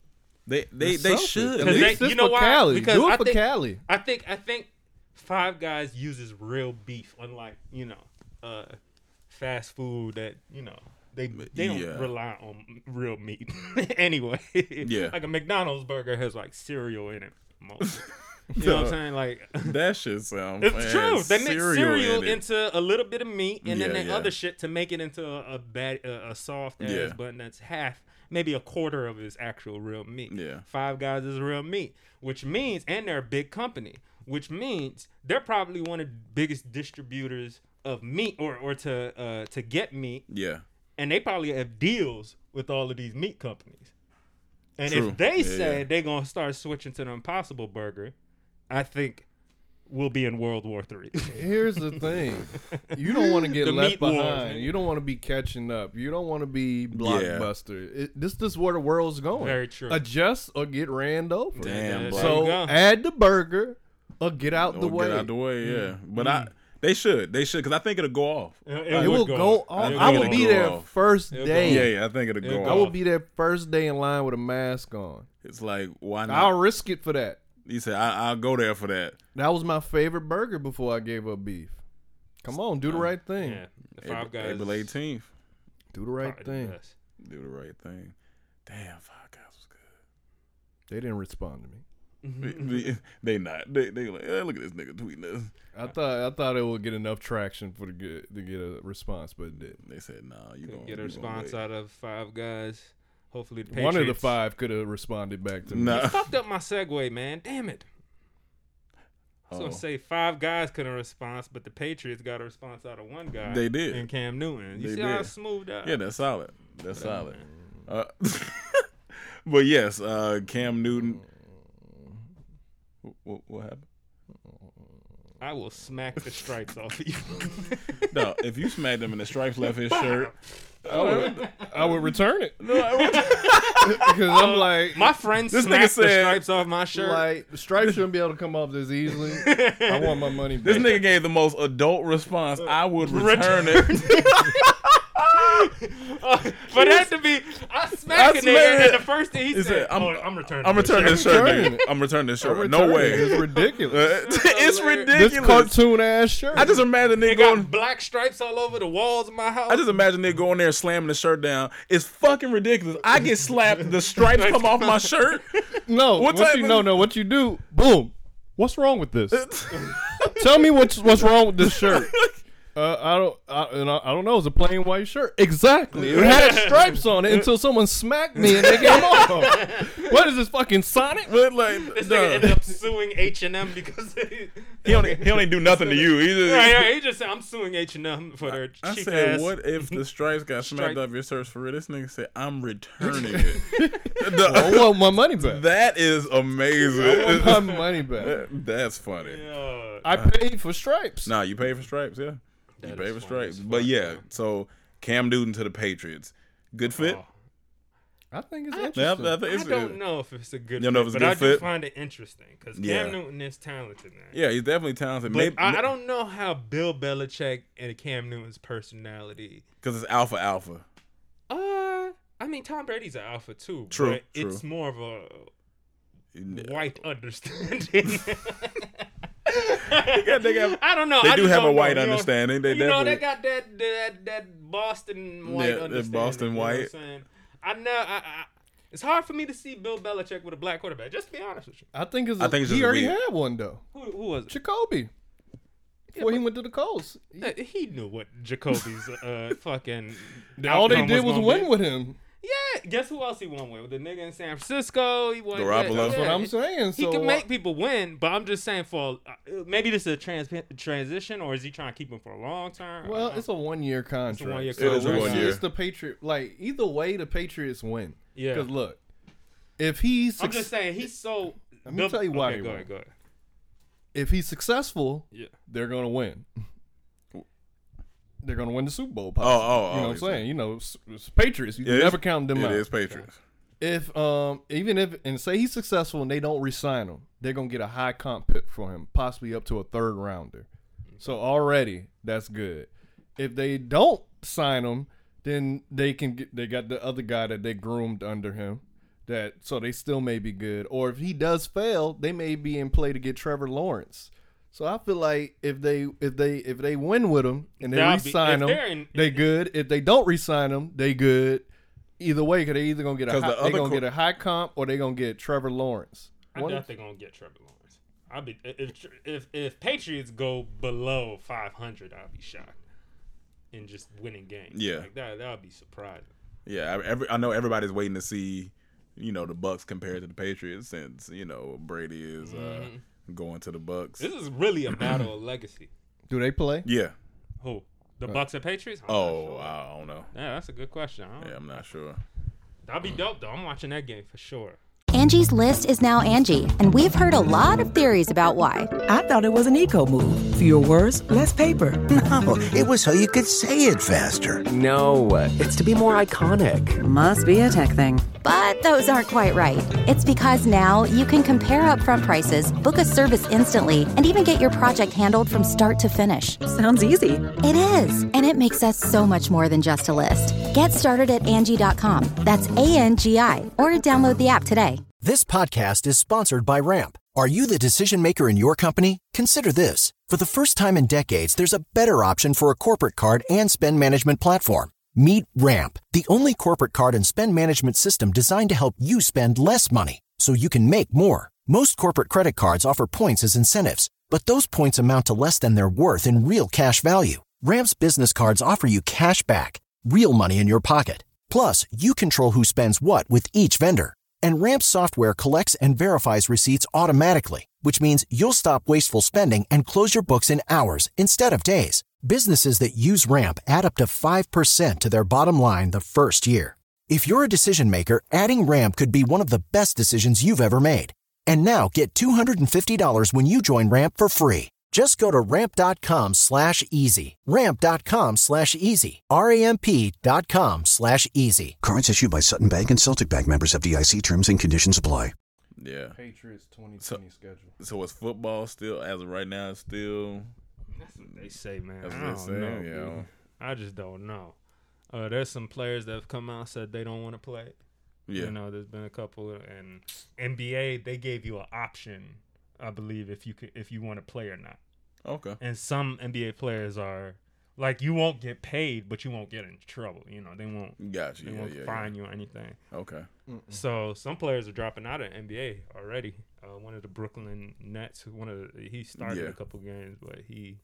They they It's they selfish. should. At Because least they- this you know for why? Cali. Because Do it I for think- Cali. I think I think Five Guys uses real beef, unlike you know, uh, fast food that you know they they don't Yeah. rely on real meat anyway. Yeah. like a McDonald's burger has like cereal in it. Most. You know what I'm saying? Like That shit sound. it's man, true. They mix cereal in it. into a little bit of meat and then Yeah, that yeah. other shit to make it into a, a bad a, a soft ass Yeah. bun that's half, maybe a quarter of his actual real meat. Yeah. Five Guys is real meat, which means, and they're a big company, which means they're probably one of the biggest distributors of meat or or to uh to get meat, Yeah. and they probably have deals with all of these meat companies. And True. if they Yeah, say yeah. they're gonna start switching to the Impossible Burger, I think we'll be in World War Three. Here's the thing: you don't want to get The left meat wars, behind. man. You don't want to be catching up. You don't want to be blockbuster. It, this this is where the world's going. Very true. Adjust or get ran over. Damn, Yeah, bro. there So you go. add the burger or get out the Or way. Get out the way, yeah. But I, they should, they should, because I think it'll go off. It, would will go, off. on. It I would will go be off. there first It'll go day. Yeah, yeah, I think it'll It'll go go I off. will be there first day in line with a mask on. It's like, why not? I'll risk it for that. He said, I, I'll go there for that. That was my favorite burger before I gave up beef. Come on, do the right thing. Yeah, the Five April, Guys. April eighteenth. Do the right probably the thing. best. Do the right thing. Damn, Five Guys was good. They didn't respond to me. they, they not. They they like, hey, look at this nigga tweeting this. I thought I thought it would get enough traction for the good to get a response, but it didn't. They said, nah, you Couldn't gonna get a you gonna response wait. out of Five Guys. Hopefully, the Patriots. One of the five could have responded back to me. Nah. You fucked up my segue, man. Damn it. I was Oh. gonna say Five Guys couldn't respond, but the Patriots got a response out of one guy. They did. And Cam Newton. You They see how did. it's smoothed out? Yeah, that's solid. That's solid. Uh, but yes, uh, Cam Newton. What, what happened? I will smack the stripes off of you. No, if you smack them and the stripes left his shirt, I would, I would return it because I'm like, My friend This smacked nigga the said- stripes off my shirt. like the stripes shouldn't be able to come off this easily. I want my money back. this nigga gave the most adult response. I would return it. Uh, but it had to be, I smacked I a smacked nigga, it. and the first thing he, He said, said, I'm- oh, I'm returning I'm this returning this shirt." shirt. returning nigga. it. I'm returning this I'm shirt. No returning way. it. It's ridiculous. it's This ridiculous. cartoon ass shirt. I just imagine they It got going. black stripes all over the walls of my house. I just imagine they going there slamming the shirt down. It's fucking ridiculous. I get slapped. The stripes come off my shirt. no. What What, type you of- no no? What you do? Boom. What's wrong with this? Tell me what's what's wrong with this shirt. Uh, I don't, I, and I, I don't know. It's a plain white shirt. Exactly. It had stripes on it until someone smacked me and they came off. What is this fucking Sonic? But like, This duh. nigga ended up suing H and M because he, he only he only do nothing to you. He just, right, right, he just said, "I'm suing H and M for their I cheap said, ass." what if the stripes got smacked Stripe. off your shirts for real? This nigga said, I'm returning it. I The- want my money back. that is I want amazing. my money back. That's funny. Uh, I paid for stripes. Nah, you pay for stripes, yeah. You That pay is for funny stripes. as But fuck, yeah, man. so Cam Newton to the Patriots. Good fit? oh. I think it's I- interesting. Yeah, I think I it's- don't know if it's a good You don't fit, know if it's a but good I do fit? find it interesting because Yeah. Cam Newton is talented, man. Yeah, he's definitely talented. But Maybe I, I don't know how Bill Belichick and Cam Newton's personality. because it's alpha alpha. Uh, I mean, Tom Brady's an alpha too. True, but true. it's more of a Yeah. white understanding. got- they got- I don't know. They I do just have a don't know, white you know. understanding. They you know, they definitely got that that that Boston white Yeah, that understanding. Boston you know what I'm white. saying? I know. I, I, it's hard for me to see Bill Belichick with a black quarterback. Just to be honest with you. I think it's. I think it's he just already weird. had one though. Who, who was it? Jacoby. Before he went to the Colts. He- Uh, He knew what Jacoby's uh, fucking. all they outcome did was gonna win be. with him. Yeah, guess who else he won with? The nigga in San Francisco. He won. Garoppolo. That's what yeah, I'm he- saying. He So can make people win, but I'm just saying for uh, maybe this is a trans- transition, or is he trying to keep him for a long term? Well, Uh, it's a one year contract. one-year It is a we'll one see. year. It's the Patriot. Like either way, the Patriots win. Yeah. Because look, if he's I'm just saying he's so. Let me tell you why Okay, he go won. ahead, go ahead. if he's successful, Yeah. they're gonna win. They're gonna win the Super Bowl. Oh, Possibly. oh, you know oh, what I'm he's saying? You know, it's, it's Patriots. You It is- never count them It out. is Patriots. If um even if and say he's successful and they don't re-sign him, they're gonna get a high comp pick for him, possibly up to a third rounder. So already that's good. If they don't sign him, then they can get they got the other guy that they groomed under him that so they still may be good. Or if he does fail, they may be in play to get Trevor Lawrence. So I feel like if they if they if they win with him and they That'll be- re-sign if him, they're in- they good. If they don't re-sign him, they good. Either way, cause they either gonna get a 'Cause high, the they other gonna co- get a high comp or they gonna get Trevor Lawrence. I One doubt of- they're gonna get Trevor Lawrence. I'll be if if if Patriots go below five hundred, I'll be shocked in just winning games. Yeah. like that that would be surprising. Yeah, I, every, I know everybody's waiting to see, you know, the Bucks compared to the Patriots since, you know, Brady is uh, going to the Bucks. This is really a battle of legacy. Do they play? Yeah. Who? The Bucks and Patriots? I'm not Oh, sure. I don't know. Yeah, that's a good question. I don't- Yeah, I'm not sure. That'd be dope though. I'm watching that game for sure. Angie's List is now Angie, and we've heard a lot of theories about why. I thought it was an eco move. Fewer words, less paper. No, it was so you could say it faster. No, it's to be more iconic. Must be a tech thing. But those aren't quite right. It's because now you can compare upfront prices, book a service instantly, and even get your project handled from start to finish. Sounds easy. It is, and it makes us so much more than just a list. Get started at Angie dot com. That's A N G I, or download the app today. This podcast is sponsored by Ramp. Are you the decision maker in your company? Consider this. For the first time in decades, there's a better option for a corporate card and spend management platform. Meet Ramp, the only corporate card and spend management system designed to help you spend less money so you can make more. Most corporate credit cards offer points as incentives, but those points amount to less than their worth in real cash value. Ramp's business cards offer you cash back, real money in your pocket. Plus, you control who spends what with each vendor. And Ramp software collects and verifies receipts automatically, which means you'll stop wasteful spending and close your books in hours instead of days. Businesses that use Ramp add up to five percent to their bottom line the first year. If you're a decision maker, adding Ramp could be one of the best decisions you've ever made. And now get two hundred fifty dollars when you join Ramp for free. Just go to ramp.com slash easy. Ramp.com slash easy. R-A-M-P dot com slash easy. Cards issued by Sutton Bank and Celtic Bank, members, F D I C. Terms and conditions apply. Yeah. Patriots twenty So- twenty schedule. So is football still, as of right now, it's still. That's what they say, man. That's I what don't they say, know. yeah. dude. I just don't know. Uh, there's some players that have come out and said they don't want to play. Yeah. You know, there's been a couple, and N B A they gave you an option, I believe, if you could, if you want to play or not. Okay. And some N B A players are like, you won't get paid, but you won't get in trouble. You know, they won't. Gotcha. They Yeah, won't yeah, fine you or anything. Okay. So some players are dropping out of N B A already. Uh, one of the Brooklyn Nets, one of the, he started Yeah. a couple games, but he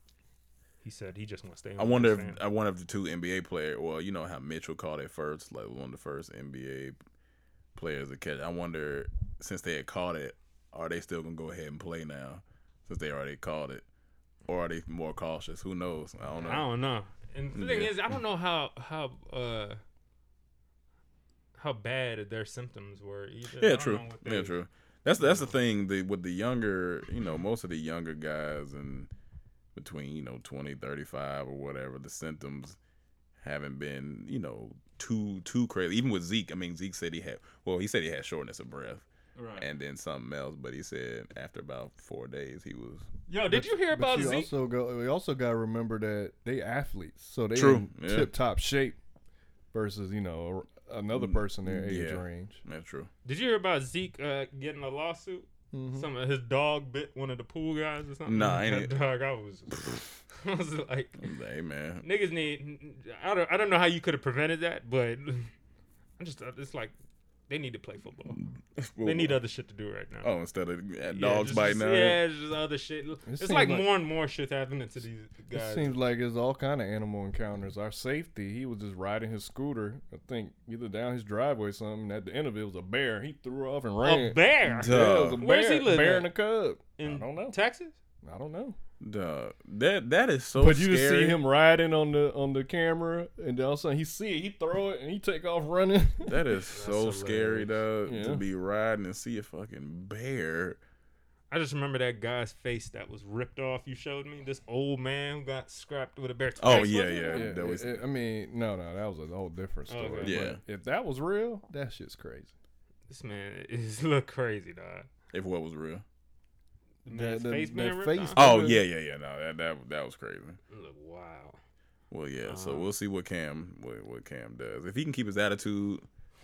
he said he just wants to stay. I home wonder with if his family. I wonder if the two N B A players. Well, you know how Mitchell called it first, like one of the first N B A players to catch. I wonder, since they had caught it, are they still gonna go ahead and play now, since they already caught it, or are they more cautious? Who knows? I don't know. I don't know. And the thing Yeah. is, I don't know how how uh how bad their symptoms were either. I Yeah, don't true. know what Yeah, they- true. That's that's the thing. The, with the younger, you know, most of the younger guys and between you know twenty, thirty-five or whatever, the symptoms haven't been you know too too crazy. Even with Zeke, I mean, Zeke said he had. Well, he said he had shortness of breath. Right. And then something else, but he said after about four days he was. Yo, did you hear about But you Zeke? also go. We also got to remember that they athletes, so they True, in yeah. tip top shape versus you know another person their age Yeah. range. That's true. Did you hear about Zeke uh, getting a lawsuit? Mhm. Some of his dog bit one of the pool guys or something. Nah, ain't that it? dog. I was, I was like, Hey man, niggas need. I don't. I don't know how you could have prevented that, but I'm just. It's like they need to play football. They need other shit to do right now. Oh, instead of uh, Yeah, dogs just- biting just, out. Yeah, it's just other shit. It's seems like, like- more and more shit happening to these It guys. seems like it's all kind of animal encounters. Our safety, he was just riding his scooter, I think either down his driveway or something. At the end of it, it was a bear. He threw off and ran. A bear. Yeah, it was a Where's bear. he live Bear at? and a cub. In I don't know. Texas? I don't know. Duh, that that is so. But you just scary. see him riding on the on the camera, and then all of a sudden he see it, he throw it, and he take off running. That is so scary, dog. Yeah. To be riding and see a fucking bear. I just remember that guy's face that was ripped off. You showed me this old man who got scrapped with a bear. Oh, Tex, yeah, wasn't it? yeah. Yeah, that was- it- it- I mean, no, no, that was a whole different story. Okay. But Yeah. if that was real, that shit's crazy. This man is look crazy, dog. If what was real. The man's the- face the being ripped face- off. Oh Yeah. yeah, yeah, yeah. No, that that that was crazy. Look, wow. Well, yeah. So Uh-huh. we'll see what Cam what, what Cam does. If he can keep his attitude,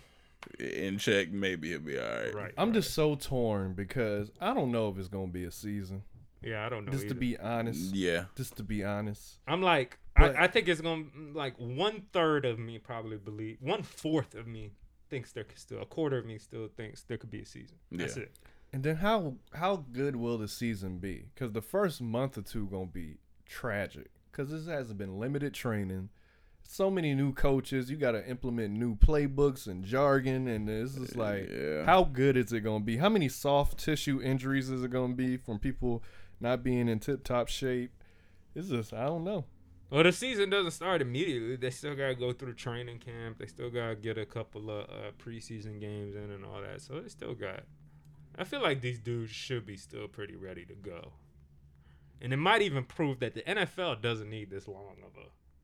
in check, maybe he'll be all right. Right. I'm right. just so torn because I don't know if it's gonna be a season. Yeah, I don't know. Just either. to be honest. Yeah. Just to be honest. I'm like, But- I, I think it's gonna like one third of me probably believe, one fourth of me thinks there could still, a quarter of me still thinks there could be a season. That's Yeah. it. And then how how good will the season be? Because the first month or two gonna be tragic. Because this hasn't been limited training. So many new coaches. You got to implement new playbooks and jargon. And it's just like, Yeah. how good is it going to be? How many soft tissue injuries is it going to be from people not being in tip-top shape? It's just, I don't know. Well, the season doesn't start immediately. They still gotta go through training camp. They still gotta get a couple of uh, preseason games in and all that. So they still got. I feel like these dudes should be still pretty ready to go. And it might even prove that the N F L doesn't need this long of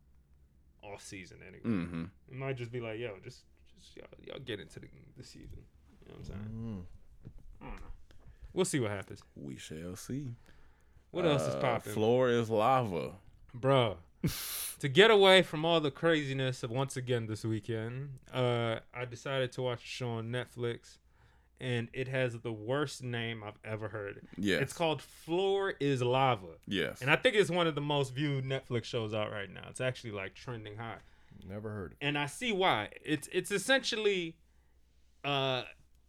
a off season anyway. Mm-hmm. It might just be like, yo, just, just y'all, y'all get into the, the season. You know what I'm saying? Mm. I don't know. We'll see what happens. We shall see. What else is Uh, popping? Floor is lava. Bruh. To get away from all the craziness of once again this weekend, uh, I decided to watch a show on Netflix, and it has the worst name I've ever heard. Yes. It's called Floor is Lava. Yes. And I think it's one of the most viewed Netflix shows out right now. It's actually like trending high. Never heard of it. And I see why. It's it's essentially uh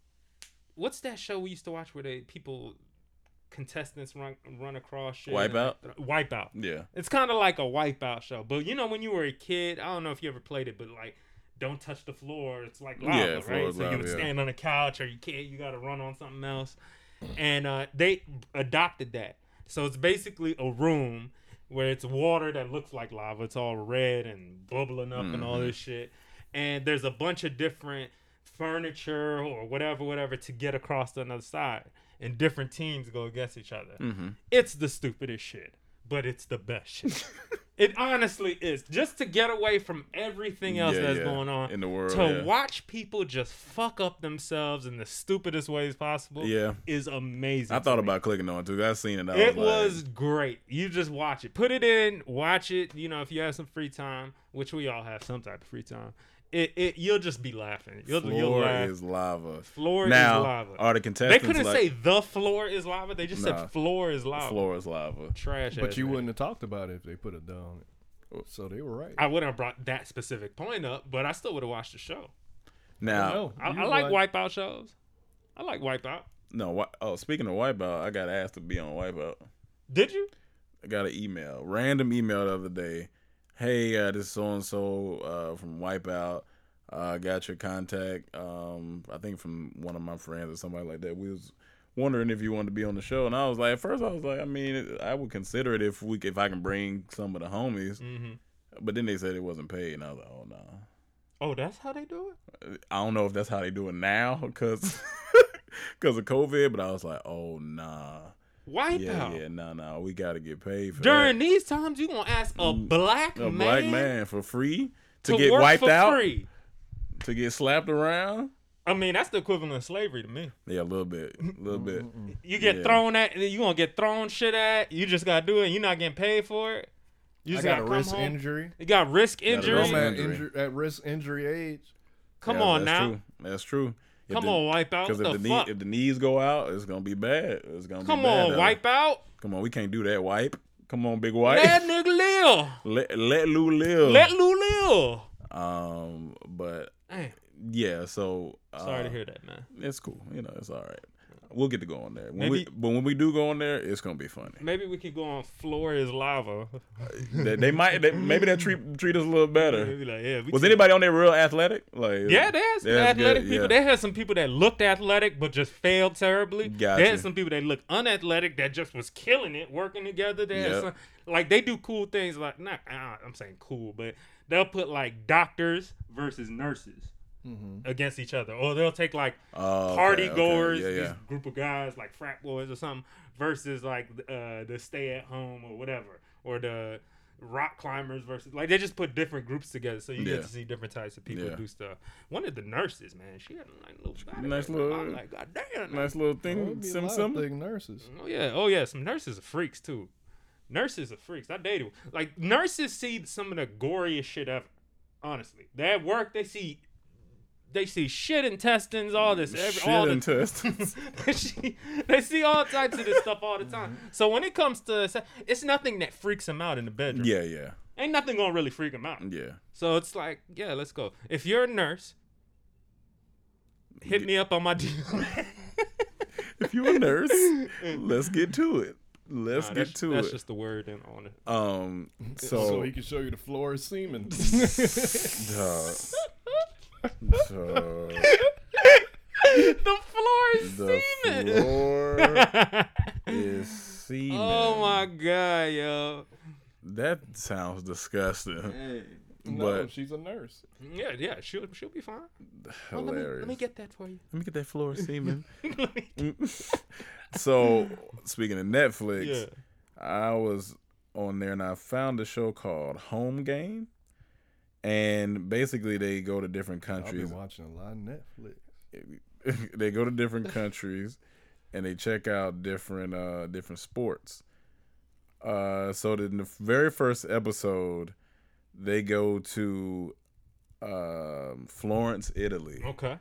what's that show we used to watch where they people contestants run run across shit? Wipeout? And, Wipeout. Yeah. It's kind of like a Wipeout show. But you know when you were a kid, I don't know if you ever played it, but like don't touch the floor. It's like lava, Yeah, floor right? is So lava, you would yeah. stand on a couch or you can't, you got to run on something else. And uh, they adopted that. So it's basically a room where it's water that looks like lava. It's all red and bubbling up and all Mhm. this shit. And there's a bunch of different furniture or whatever, whatever to get across to another side. And different teams go against each other. Mm-hmm. It's the stupidest shit, but it's the best shit. It honestly is. Just to get away from everything else Yeah, that's yeah. going on. In the world, To yeah. watch people just fuck up themselves in the stupidest ways possible Yeah. is amazing. I to thought me. about clicking on it too. I seen it. I It was, was like, great. You just watch it. Put it in, watch it. You know, if you have some free time, which we all have some type of free time, it, it you'll just be laughing. You'll, floor you'll laugh. is lava. Floor now, is lava. Are the They contestants couldn't like, say the floor is lava. They just Nah. said floor is lava. floor is lava? Trash. But ass you name. wouldn't have talked about it if they put it down. So they were right. I wouldn't have brought that specific point up, but I still would have watched the show. Now, know. I, You I like like- Wipeout shows. I like Wipeout. no. Wi- Oh, speaking of Wipeout, I got asked to be on Wipeout. Did you? I got an email, random email the other day. Hey, uh, this is so and so from Wipeout. I uh, got your contact. Um, I think from one of my friends or somebody like that. We was wondering if you wanted to be on the show, and I was like, at first I was like, I mean, I would consider it if we if I can bring some of the homies. Mm-hmm. But then they said it wasn't paid, and I was like, oh no. Oh, that's how they do it? I don't know if that's how they do it now because because of COVID, but I was like, oh nah. Wipeout. Yeah, yeah, no, no, we got to get paid for During that. these times, you gonna ask a black A man, black man for free to, to get work wiped for out, free? to get slapped around. I mean, that's the equivalent of slavery to me. Yeah, a little bit, a little bit. You get Yeah. thrown at, you gonna get thrown shit at. You just gotta do it. And you're not getting paid for it. You I just got gotta a come wrist home. injury. You got risk Got a injury. risk I'm at, injury. injur- at risk injury age. Come Yeah, on that's now. True. That's true. If Come the- on, Wipeout. Because What if the the knee, fuck? if the knees go out, it's gonna be bad. It's gonna Come be bad. on, though. Wipeout. Come on, we can't do that. Wipe. Come on, big wipe. Let nigga live. let let Lou live. Let Lou live. Um, but Damn. yeah. So uh, Sorry to hear that, man. It's cool. You know, it's all right. We'll get to go on there. When Maybe- we, but when we do go on there, it's gonna be funny. Maybe we could go on Floor is Lava. they, they might. They, maybe they treat treat us a little better. Maybe like, yeah, we Was can- anybody on there real athletic? Like Yeah, they had some that's athletic good, people. yeah. They had some people that looked athletic but just failed terribly. They Gotcha. had some people that looked unathletic that just was killing it, working together. They had Yep. some, like they do cool things like not uh, I'm saying cool, but they'll put like doctors versus nurses against each other, or they'll take like Oh, okay, party okay. goers, Yeah, yeah. this group of guys like frat boys or something, versus like uh, the stay at home or whatever, or the rock climbers versus like they just put different groups together so you Yeah. get to see different types of people Yeah. do stuff. One of the nurses, man, she had a nice little body. Nice I'm little- like, God damn. Nice little There thing. would be a Sim lot sim. of big nurses. Oh yeah, oh yeah, some nurses are freaks too. Nurses are freaks. I dated like nurses see some of the goriest shit ever. Honestly, they at work they see they see shit intestines, all this, every, Shit all the, intestines. they, see, they see all types of this stuff all the time. So when it comes to, se- it's nothing that freaks them out in the bedroom. Yeah, yeah, Ain't nothing gonna really freak them out. yeah. So it's like, yeah, let's go. If you're a nurse, hit me up on my D M. If you're a nurse, let's get to it. Let's Nah, get that's, to that's it. just the word in, on it. Um, So, so, he can show you the floor of semen. Dog. Dog. The floor is The semen. floor is semen. Oh my god, yo. That sounds disgusting. No, But she's a nurse. Yeah, yeah, she'll she'll be fine. Oh, let, me, hilarious. let me get that for you. Let me get that floor of semen. So, speaking of Netflix, Yeah. I was on there and I found a show called Home Game. And basically, they go to different I've countries. been watching a lot of Netflix. They go to different countries and they check out different uh, different sports. Uh, so, in the very first episode, they go to um, Florence, Italy. Okay.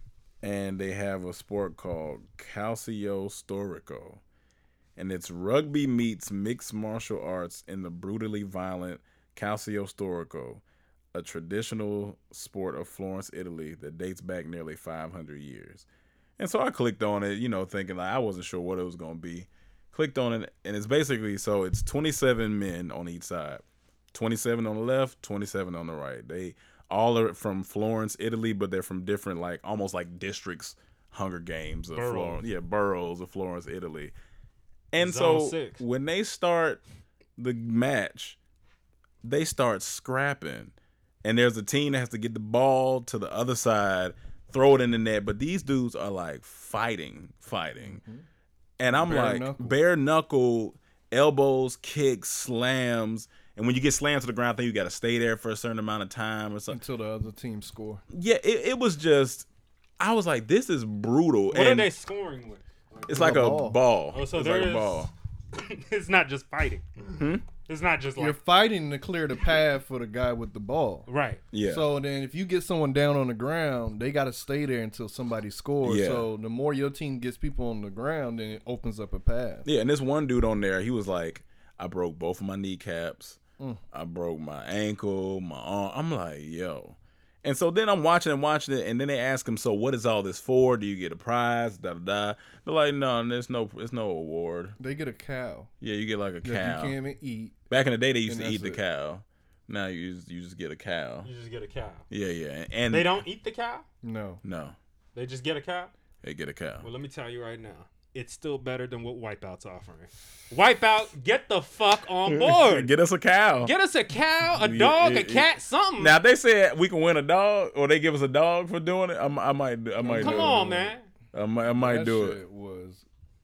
And they have a sport called Calcio Storico. And it's rugby meets mixed martial arts in the brutally violent Calcio Storico, a traditional sport of Florence, Italy that dates back nearly five hundred years. And so I clicked on it, you know, thinking like I wasn't sure what it was going to be. Clicked on it, and it's basically, so it's twenty-seven men on each side. twenty-seven on the left, twenty-seven on the right. They all are from Florence, Italy, but they're from different, like, almost like districts, Hunger Games of Boroughs. Florence. Yeah, boroughs of Florence, Italy. And Zone so six. when they start the match, they start scrapping. And there's a team that has to get the ball to the other side, throw it in the net. But these dudes are like fighting, fighting. Mm-hmm. And I'm Bare like, knuckle. bare knuckle, elbows, kicks, slams. And when you get slammed to the ground, I think you got to stay there for a certain amount of time or something. Until the other team score. Yeah, it, it was just, I was like, this is brutal. What and are they scoring with? Like, it's like a a ball. ball. Oh, so it's there like a is- ball. It's not just fighting. Hmm? It's not just like You're fighting to clear the path for the guy with the ball. right. Yeah. So then if you get someone down on the ground, they got to stay there until somebody scores. Yeah. So the more your team gets people on the ground, then it opens up a path. Yeah, and this one dude on there, he was like, I broke both of my kneecaps. Mm. I broke my ankle, my arm. I'm like, yo. And so then I'm watching and watching it, and then they ask him, so what is all this for? Do you get a prize? Da da da. They're like, no, there's no, there's no award. They get a cow Yeah, you get like a that cow. you can't even eat. Back in the day, they used And to eat that's the it. cow. Now you just, you just get a cow. You just get a cow. Yeah, yeah. And They don't eat the cow? No. No, They just get a cow? they get a cow. Well, let me tell you right now. It's still better than what Wipeout's offering. Wipeout, get the fuck on board. Get us a cow. Get us a cow, a Yeah, dog, yeah, a cat, something. Now if they said we can win a dog, or they give us a dog for doing it, I, I might, I might. Come do on, it. man. I might, I might That do shit it. was.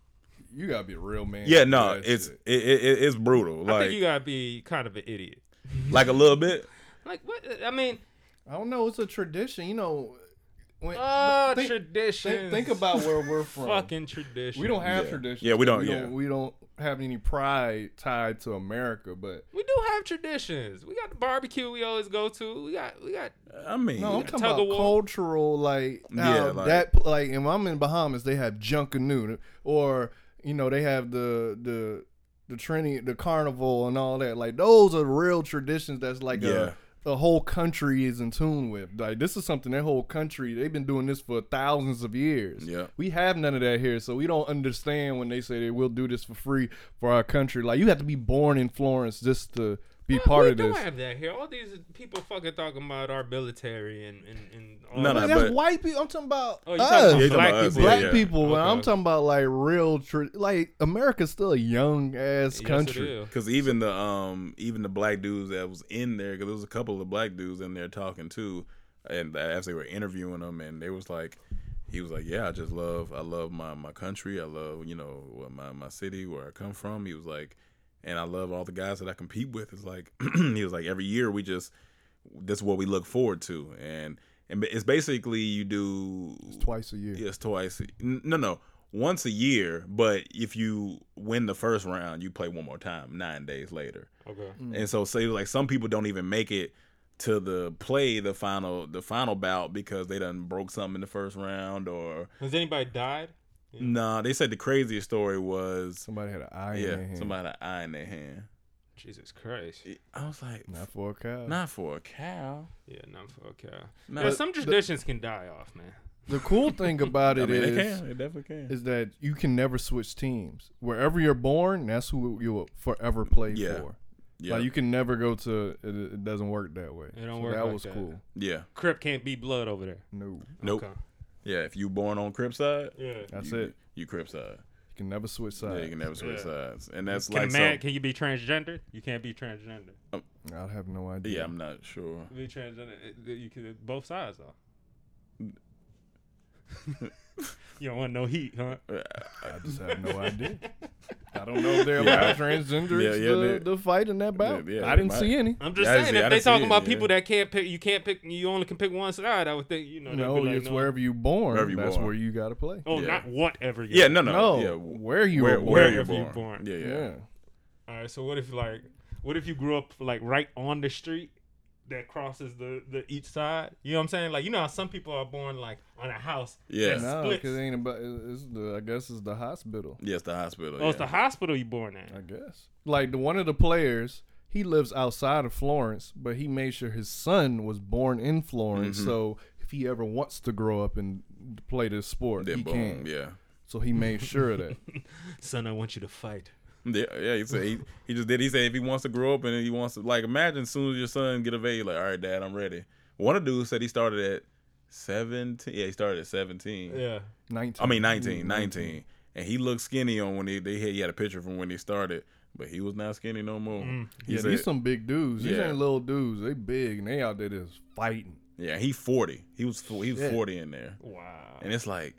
You gotta be a real man. Yeah, to do no, that it's shit. it, it, it's brutal. I Like think you gotta be kind of an idiot. like a little bit. Like what? I mean, I don't know. It's a tradition, you know. When, oh, think, traditions. think, think about where we're from. Fucking tradition. We don't have Yeah. traditions. Yeah, we don't, We yeah. don't, we don't have any pride tied to America, but We do have traditions. We got the barbecue we always go to. We got we got I mean, no, I'm got talking tug about of war. cultural, like how Yeah, like- that. Like, if I'm in Bahamas, they have Junkanoo, or you know, they have the the the Trinity, the carnival, and all that. Like, those are real traditions. That's like Yeah. a. The whole country is in tune with. Like, this is something that whole country, they've been doing this for thousands of years. Yeah. We have none of that here, so we don't understand when they say they will do this for free for our country. Like, you have to be born in Florence just to be Well, part we of don't this. have that here. All these people fucking talking about our military and and, and all No, that. no, That's but- white people. I'm talking about Oh, you us. talking Yeah, about black talking about us, people? yeah, Black yeah. people. Okay. I'm talking about like real, tr- like America's still a young ass Yes, it country. is. because even the um even the black dudes that was in there, because there was a couple of black dudes in there talking too, and as they were interviewing them, and they was like, he was like, yeah, I just love, I love my my country, I love you know my my city where I come from. He was like, and I love all the guys that I compete with. It's like he was like, every year we just, this is what we look forward to, and and it's basically you do It's twice a year. Yes, twice. N- No, no, once a year. But if you win the first round, you play one more time nine days later. Okay. And so, say like some people don't even make it to the play the final the final bout because they done broke something in the first round or has anybody died? Yeah. Nah, they said the craziest story was somebody had an eye yeah, in their hand. somebody had an eye in their hand. Jesus Christ. I was like, not for a cow. Not for a cow. Yeah, not for a cow. No, yeah, some traditions the, can die off, man. The cool thing about it I mean, is, they can. They definitely can. is that you can never switch teams. Wherever you're born, that's who you will forever play yeah. for. Yeah. Like you can never go to. It, it doesn't work that way. It don't so work. That like was that. cool. Yeah. Crip can't be blood over there. No. Nope. Okay. Yeah, if you born on Crip side, yeah, that's you, it. You Crip side. You can never switch sides. Yeah, you can never switch yeah. sides, and that's can like a man. So, can you be transgender? You can't be transgender. Um, I have no idea. Yeah, I'm not sure. Be transgender. You can both sides though. You don't want no heat, huh? I just have no idea. I don't know if they're yeah. about transgenders yeah, yeah, the, the fight in that bout. Yeah, yeah, I didn't might. see any. I'm just yeah, saying, see, if they talking about it, people yeah. that can't pick, you can't pick, you only can pick one side. I would think, you know. No, like, it's no. wherever you born. Wherever you that's born. where you got to play. Oh, yeah. not whatever. You yeah, no, no, no. Yeah, where you where, were where wherever you're born. born. Yeah, yeah, yeah. All right. So what if like, what if you grew up like right on the street that crosses the, the each side? You know what I'm saying? Like, you know how some people are born like on a house. Yeah. No, because it ain't about. It's the. I guess it's the hospital. Yes, the hospital. Oh, yeah. it's the hospital you born at. I guess. Like the one of the players, he lives outside of Florence, but he made sure his son was born in Florence. Mm-hmm. So if he ever wants to grow up and play this sport, then he boom, can. Yeah. So he made sure of that. Son, I want you to fight. Yeah, yeah. He said he, he just did. He said if he wants to grow up and he wants to, like, imagine as soon as your son get of age, like, all right, Dad, I'm ready. One of the dudes said he started at seventeen. Yeah, he started at seventeen. Yeah, nineteen. I mean nineteen, nineteen, and he looked skinny on when they they had, he had a picture from when he started, but he was not skinny no more. Mm. Yeah, said, these some big dudes. These yeah. ain't little dudes. They big and they out there just fighting. Yeah, he forty. He was he was Shit. forty in there. Wow. And it's like,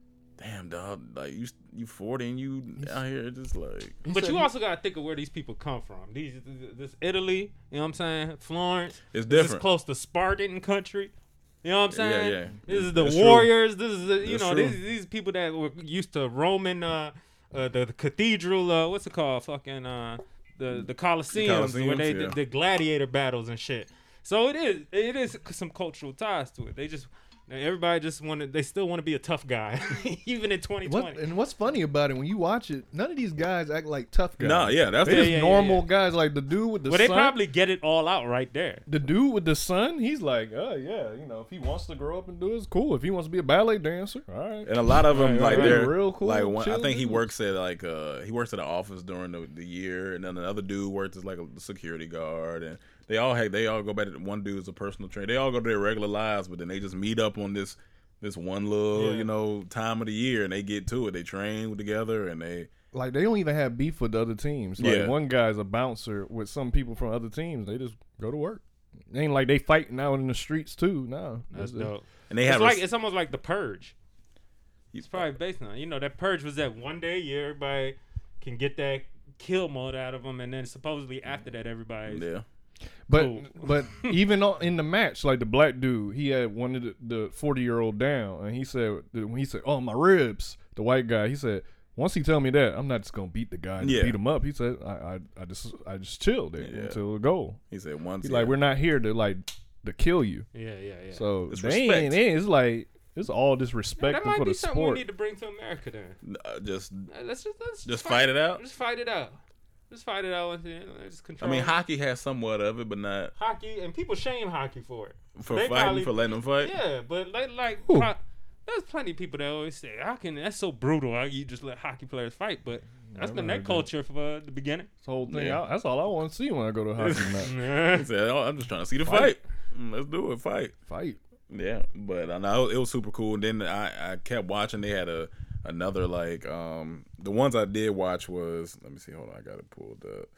damn, dog, like you you forty and you out here just like. But you also gotta think of where these people come from. These this Italy, you know what I'm saying? Florence. It's this different. is close to Spartan country. You know what I'm saying? Yeah, yeah. This is the That's warriors. True. This is the, you That's know true. these these people that were used to Roman uh, uh the, the cathedral uh what's it called? Fucking uh the the Colosseums, Colosseums, where they yeah. the, the gladiator battles and shit. So it is it is some cultural ties to it. They just everybody just want to. They still want to be a tough guy, even in twenty twenty. What, and what's funny about it when you watch it, none of these guys act like tough guys. No, yeah, that's they the- just Yeah, yeah, normal yeah. guys. Like the dude with the Well, they son. probably get it all out right there. The dude with the son, he's like, oh yeah, you know, if he wants to grow up and do it, it's cool. If he wants to be a ballet dancer, all right. And a lot of them, Right, like right, they're real cool, Like one, I chill think he dudes. works at like uh he works at an office during the, the year, and then another dude works as like a security guard, and they all have they all go back to one dude's a personal trainer. They all go to their regular lives, but then they just meet up on this this one little Yeah. you know time of the year, and they get to it. They train together, and they Like they don't even have beef with the other teams. Like Yeah. one guy's a bouncer with some people from other teams. They just go to work. It ain't like they fighting out in the streets too. No, That's It's- dope. and they It's have like res- it's almost like the Purge. It's probably based on, you know, that Purge was that one day a year everybody can get that kill mode out of them, and then supposedly after that everybody. yeah. But Cool. but even on, in the match, like the black dude, he had one of the forty year old down, and he said when he said, "Oh, my ribs," the white guy, he said, once he tell me that, I'm not just gonna beat the guy and Yeah. beat him up. He said, I I, I just I just chill there Yeah. until the goal. He said once He's yeah. like, we're not here to like to kill you. Yeah, yeah, yeah. So It's they respect. ain't. It's like it's all Yeah, disrespect that might for be the something we sport. need to bring to America then. uh, just Uh, Let's just let's Just fight it out? Just fight it out. Just fight it out. And just I control. mean, hockey has somewhat of it, but not hockey, and people shame hockey for it. for They fighting probably- for letting them fight. Yeah, but like like Who? pro- there's plenty of people that always say, "How can that's so brutal? How you just let hockey players fight?" But that's been Never that heard that. culture for uh, the beginning. This whole thing. Yeah. I- that's all I want to see when I go to a hockey match. He said, oh, I'm just trying to see the Fight. fight. Mm, Let's do it, fight. Fight. Yeah, but I know it was super cool. And then I, I kept watching. They had a another like um the ones I did watch was let me see. Hold on, I got it pulled up.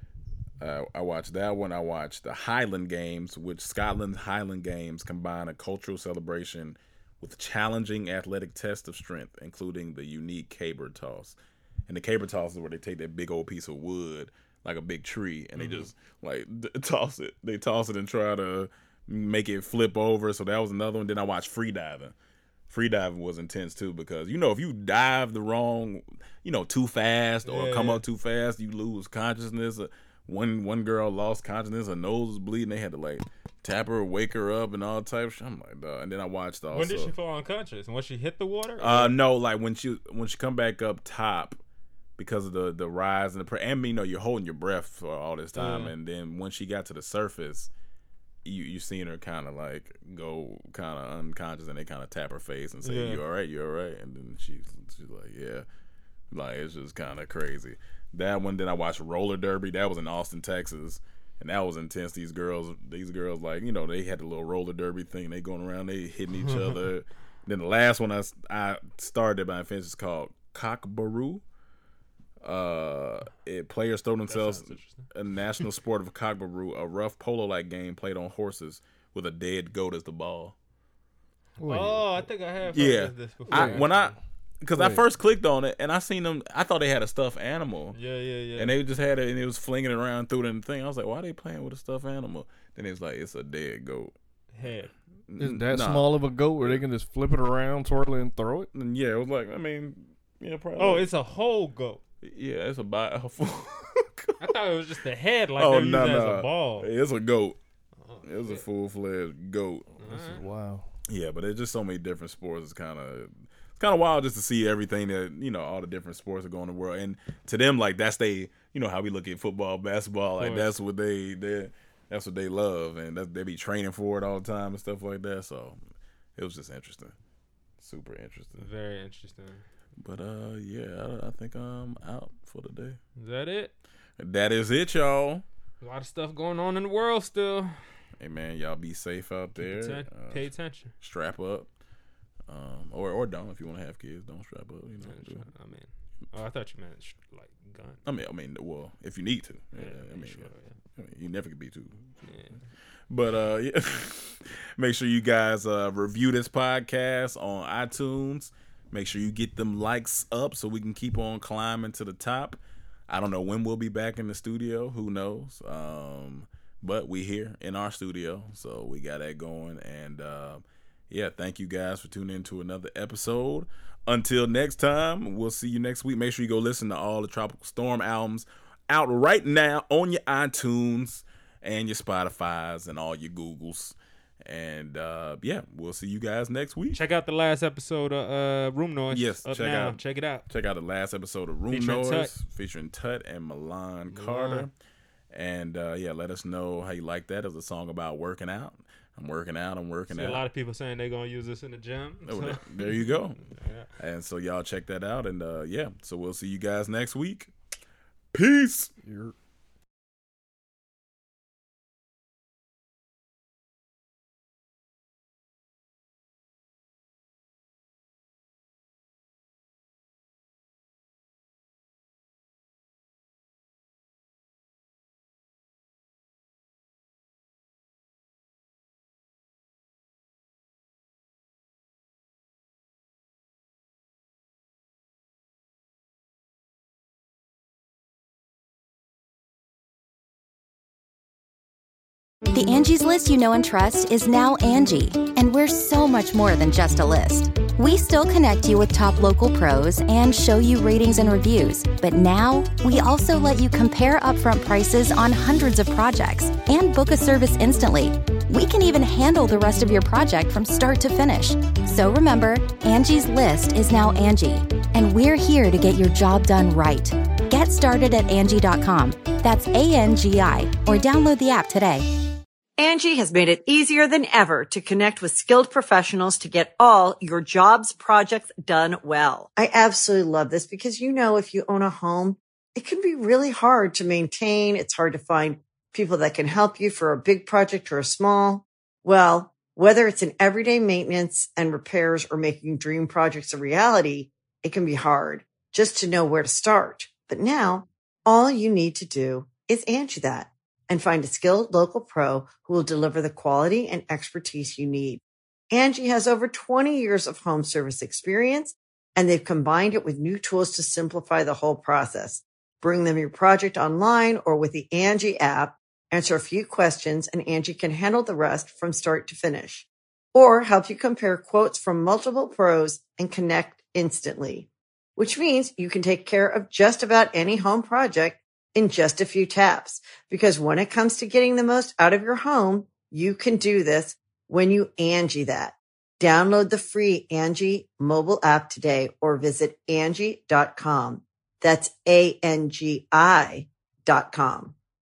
Uh, I watched that one. I watched the Highland Games, which Scotland's Highland Games combine a cultural celebration with challenging athletic tests of strength, including the unique caber toss. And the caber toss is where they take that big old piece of wood, like a big tree, and Mm-hmm. they just like d- toss it. They toss it and try to make it flip over. So that was another one. Then I watched free diving. Free diving was intense too, because you know if you dive the wrong, you know too fast or Yeah, come yeah. up too fast, you lose consciousness. Uh, One one girl lost consciousness, her nose was bleeding. They had to like tap her, wake her up, and all types. I'm like, dog. And then I watched also. When did she fall unconscious? And when she hit the water? Uh, no, like when she when she come back up top because of the the rise and the pre- and you know you're holding your breath for all this time, Yeah. and then when she got to the surface, you you seen her kind of like go kind of unconscious, and they kind of tap her face and say, Yeah. "You all right? You all right?" And then she's she's like, "Yeah." Like it's just kind of crazy. That one. Then I watched roller derby. That was in Austin, Texas. And that was intense. These girls, these girls, like, you know, they had the little roller derby thing. They going around, they hitting each other. Then the last one I, I started by and finished is called Cockbaroo. Uh, it players throw themselves a national sport of cockbaroo, a rough polo-like game played on horses with a dead goat as the ball. Oh, I think I have heard Yeah, of this before. I, when I, because I Wait. first clicked on it and I seen them, I thought they had a stuffed animal. Yeah, yeah, yeah. And they just had it, and it was flinging it around through the thing. I was like, why are they playing with a stuffed animal? Then it's like, it's a dead goat. Head. Is that Nah. small of a goat where they can just flip it around, twirl it, and throw it? And yeah, it was like, I mean, yeah, probably. Oh, it's a whole goat. yeah, it's a, bi- a full. I thought it was just the head, like oh they were no, using no, as a ball. it's a goat. Oh, It's a shit. full fledged goat. This is wow. Yeah, but there's just so many different sports. It's kind of it's kind of wild just to see everything that you know, all the different sports that go in the world. And to them, like that's they, you know, how we look at football, basketball, like course. that's what they they that's what they love, and that, they be training for it all the time and stuff like that. So it was just interesting, super interesting. Very interesting. But uh, yeah, I, I think I'm out for the day. Is that it? That is it, y'all. A lot of stuff going on in the world still. Hey man, y'all be safe out there. Atten- Uh, Pay attention. strap up, um, or or don't if you want to have kids. Don't strap up. You know. do it. I mean, oh, I thought you meant sh- like gun. I mean, I mean, well, if you need to. Yeah, Yeah, I mean, sure, yeah. yeah. I mean, you never could be too. Yeah. But uh, yeah. Make sure you guys uh, review this podcast on iTunes. Make sure you get them likes up so we can keep on climbing to the top. I don't know when we'll be back in the studio. Who knows? Um, but we here in our studio, so we got that going. And uh, yeah, thank you guys for tuning in to another episode. Until next time, we'll see you next week. Make sure you go listen to all the Tropical Storm albums out right now on your iTunes and your Spotifys and all your Googles. And uh, yeah, we'll see you guys next week. Check out the last episode of uh, Room Noise. Yes, up check now. out- Check it out. Check out the last episode of Room Featuring Noise Tut. featuring Tut and Milan Carter. And uh, yeah, let us know how you like that. It was a song about working out. I'm working out. I'm working See out. a lot of people saying they're gonna use this in the gym. Oh, so- there, there you go. Yeah. And so y'all check that out. And uh, yeah, so we'll see you guys next week. Peace. You're- The Angie's List you know and trust is now Angie, and we're so much more than just a list. We still connect you with top local pros and show you ratings and reviews, but now we also let you compare upfront prices on hundreds of projects and book a service instantly. We can even handle the rest of your project from start to finish. So remember, Angie's List is now Angie, and we're here to get your job done right. Get started at Angie dot com. That's A N G I, or download the app today. Angie has made it easier than ever to connect with skilled professionals to get all your jobs projects done well. I absolutely love this because, you know, if you own a home, it can be really hard to maintain. It's hard to find people that can help you for a big project or a small. Well, whether it's in everyday maintenance and repairs or making dream projects a reality, it can be hard just to know where to start. But now all you need to do is Angie that and find a skilled local pro who will deliver the quality and expertise you need. Angie has over twenty years of home service experience, and they've combined it with new tools to simplify the whole process. Bring them your project online or with the Angie app, answer a few questions, and Angie can handle the rest from start to finish. Or help you compare quotes from multiple pros and connect instantly, which means you can take care of just about any home project in just a few taps. Because when it comes to getting the most out of your home, you can do this when you Angie that. Download the free Angie mobile app today or visit Angie dot com. That's A N G I dot com.